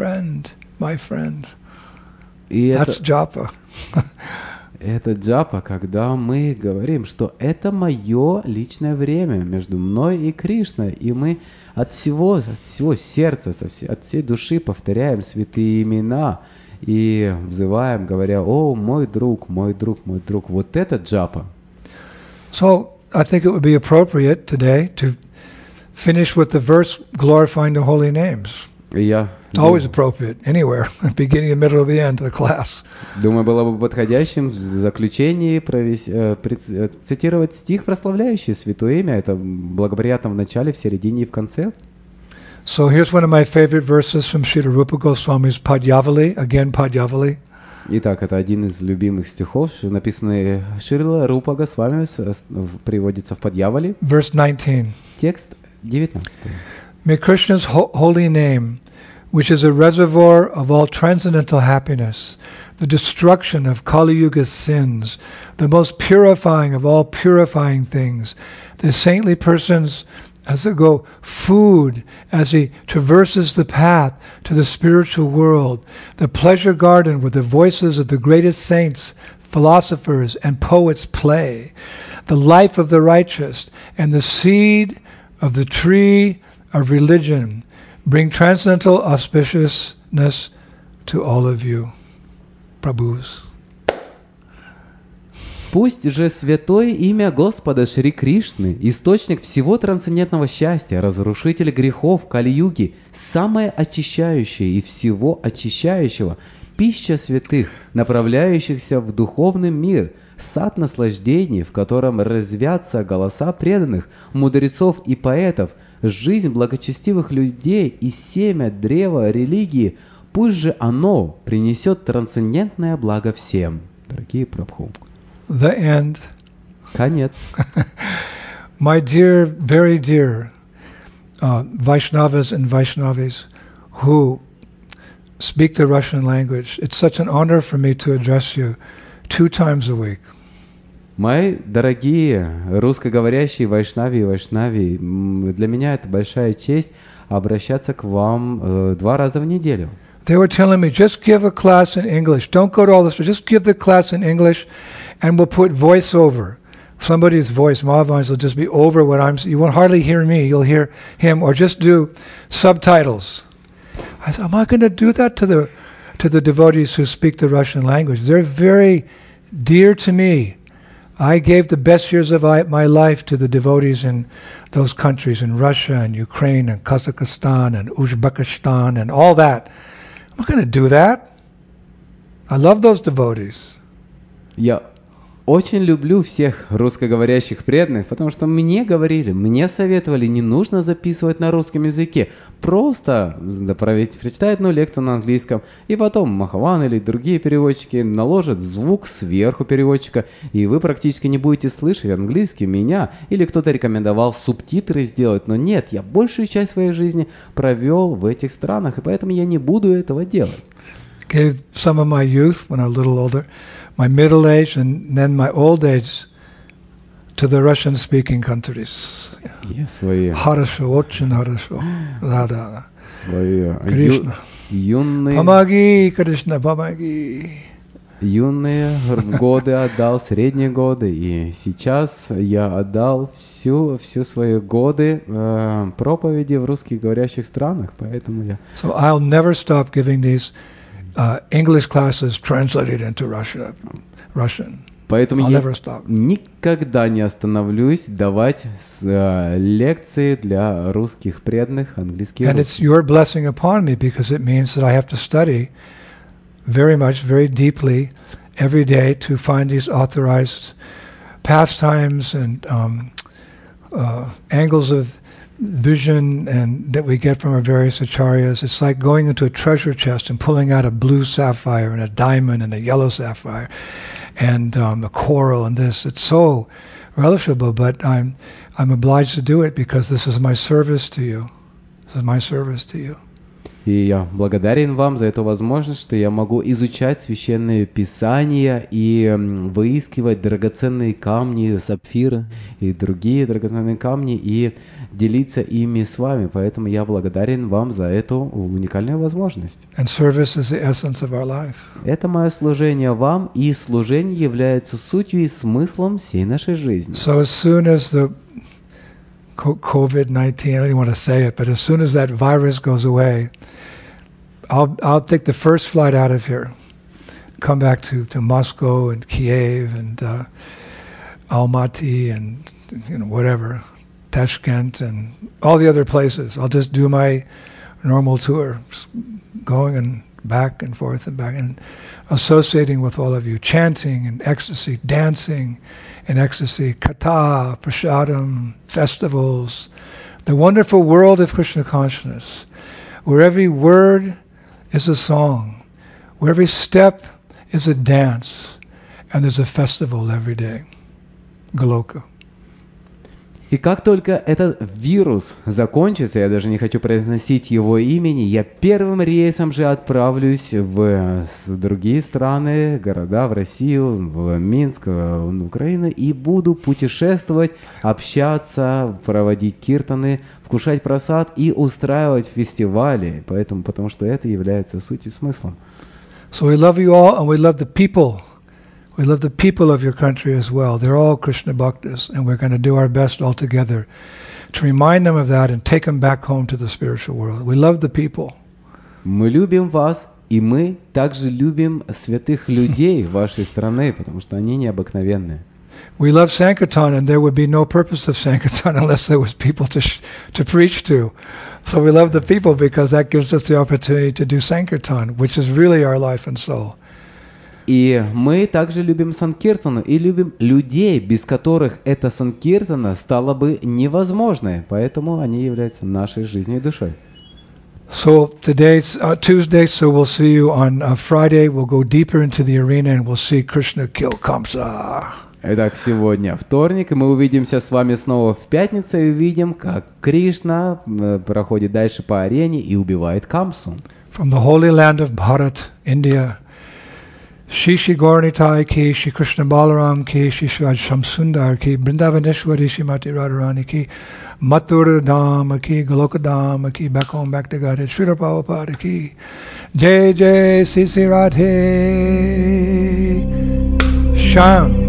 That's japa. Это джапа, когда мы говорим, что это мое личное время между мной и Кришной, и мы от всего сердца, от всей души повторяем святые имена и взываем, говоря: «О, мой друг». Вот это джапа. So, I think it would be appropriate today to finish with the verse glorifying the holy names. It's always appropriate, anywhere, beginning, middle, or the end of the class. Думаю, было бы подходящим в заключении цитировать стих, прославляющий святое имя. Это благоприятно в начале, в середине и в конце. So here's one of my favorite verses from Srila Rupa Goswami's Padyavali, again Padyavali. Итак, это один из любимых стихов, написанный Шрила Рупа Госвами, приводится в Падьявали. Verse 19. Текст 19. May Krishna's holy name, which is a reservoir of all transcendental happiness, the destruction of Kali Yuga's sins, the most purifying of all purifying things, the saintly person's as they go food as he traverses the path to the spiritual world, the pleasure garden where the voices of the greatest saints, philosophers, and poets play, the life of the righteous, and the seed of the tree of religion bring transcendental auspiciousness to all of you. Prabhus. Пусть же святое имя Господа Шри Кришны, источник всего трансцендентного счастья, разрушитель грехов Кали-юги, самое очищающее и всего очищающего, пища святых, направляющихся в духовный мир, сад наслаждений, в котором развятся голоса преданных, мудрецов и поэтов, жизнь благочестивых людей и семя древа религии, пусть же оно принесет трансцендентное благо всем. Дорогие Прабху. The end. Конец. My dear, very dear Vaishnavas and Vaishnavis who speak the Russian language, it's such an honor for me to address you 2 times a week. Мои дорогие русскоговорящие вайшнави и вайшнави, для меня это большая честь обращаться к вам 2 раза в неделю. They were telling me, just give a class in English. Don't go to all this. Just give the class in English, and we'll put voiceover. Somebody's voice, Mahavans, will just be over what I'm saying. You won't hardly hear me. You'll hear him, or just do subtitles. I said, am I going to do that to the devotees who speak the Russian language? They're very dear to me. I gave the best years of my life to the devotees in those countries, in Russia and Ukraine and Kazakhstan and Uzbekistan and all that. I'm not going to do that. I love those devotees. Я очень люблю всех русскоговорящих преданных, потому что мне говорили, мне советовали, не нужно записывать на русском языке. Просто прочитай одну лекцию на английском, и потом Махаван или другие переводчики наложат звук сверху переводчика, и вы практически не будете слышать английский меня, или кто-то рекомендовал субтитры сделать, но нет, я большую часть своей жизни провел в этих странах, и поэтому я не буду этого делать. Gave some of my youth, when I was a little older, my middle age, and then my old age to the Russian-speaking countries. Я свои... Хорошо, очень хорошо. Да. Свои... Кришна. Юные... Помоги, Кришна, помоги. Юные годы отдал, средние годы, и сейчас я отдал всю свои годы проповеди в русскоговорящих странах, поэтому я... So I'll never stop giving these English classes translated into Russian. Поэтому I'll я never stop. никогда не остановлюсь давать лекции для русских преданных, английских. And it's your blessing upon me because it means that I have to study very much, very deeply every day to find these authorized pastimes and angles of vision and that we get from our various acharyas. It's like going into a treasure chest and pulling out a blue sapphire and a diamond and a yellow sapphire and a coral and this. It's so relishable, but I'm obliged to do it because this is my service to you. This is my service to you. И я благодарен вам за эту возможность, что я могу изучать священные писания и выискивать драгоценные камни, сапфиры и другие драгоценные камни и делиться ими с вами. Поэтому я благодарен вам за эту уникальную возможность. And service is the essence of our life. Это мое служение вам, и служение является сутью и смыслом всей нашей жизни. So as soon as the COVID-19, I don't even want to say it, but as soon as that virus goes away, I'll take the first flight out of here, come back to Moscow and Kiev and Almaty and whatever, Tashkent and all the other places. I'll just do my normal tour, going and back and forth and back and associating with all of you, chanting and ecstasy, dancing in ecstasy, kata, prasadam, festivals, the wonderful world of Krishna consciousness, where every word is a song, where every step is a dance, and there's a festival every day. Goloka. И как только этот вирус закончится, я даже не хочу произносить его имени, я первым рейсом же отправлюсь в другие страны, города, в Россию, в Минск, в Украину, и буду путешествовать, общаться, проводить киртаны, вкушать прасад и устраивать фестивали, потому что это является сутью смыслом. So we love you all, and we love the people. We love the people of your country as well. They're all Krishna Bhaktas, and we're going to do our best all together to remind them of that and take them back home to the spiritual world. We love the people. Мы любим вас, и мы также любим святых людей вашей страны, потому что они необыкновенные. We love Sankirtan, and there would be no purpose of Sankirtan unless there was people to preach to. So we love the people because that gives us the opportunity to do Sankirtan, which is really our life and soul. И мы также любим Санкиртану и любим людей, без которых эта Санкиртана стала бы невозможной. Поэтому они являются нашей жизнью и душой. So today's Tuesday, so we'll see you on Friday. We'll go deeper into the arena and we'll see Krishna kill Kamsa. Итак, сегодня вторник, и мы увидимся с вами снова в пятницу и увидим, как Кришна проходит дальше по арене и убивает Камсу. From the holy land of Bharat, India, Shri Shri Gauranitai ki, Shri Krishna Balaram ki, Shri Shri Shamsundar ki, Vrindavaneshwari Shrimati Radharani ki, Mathura Dham ki, Goloka Dham ki, back home, back to Godhead, Srila Prabhupada ki, Jai Jai Sisi Radhe, Sham.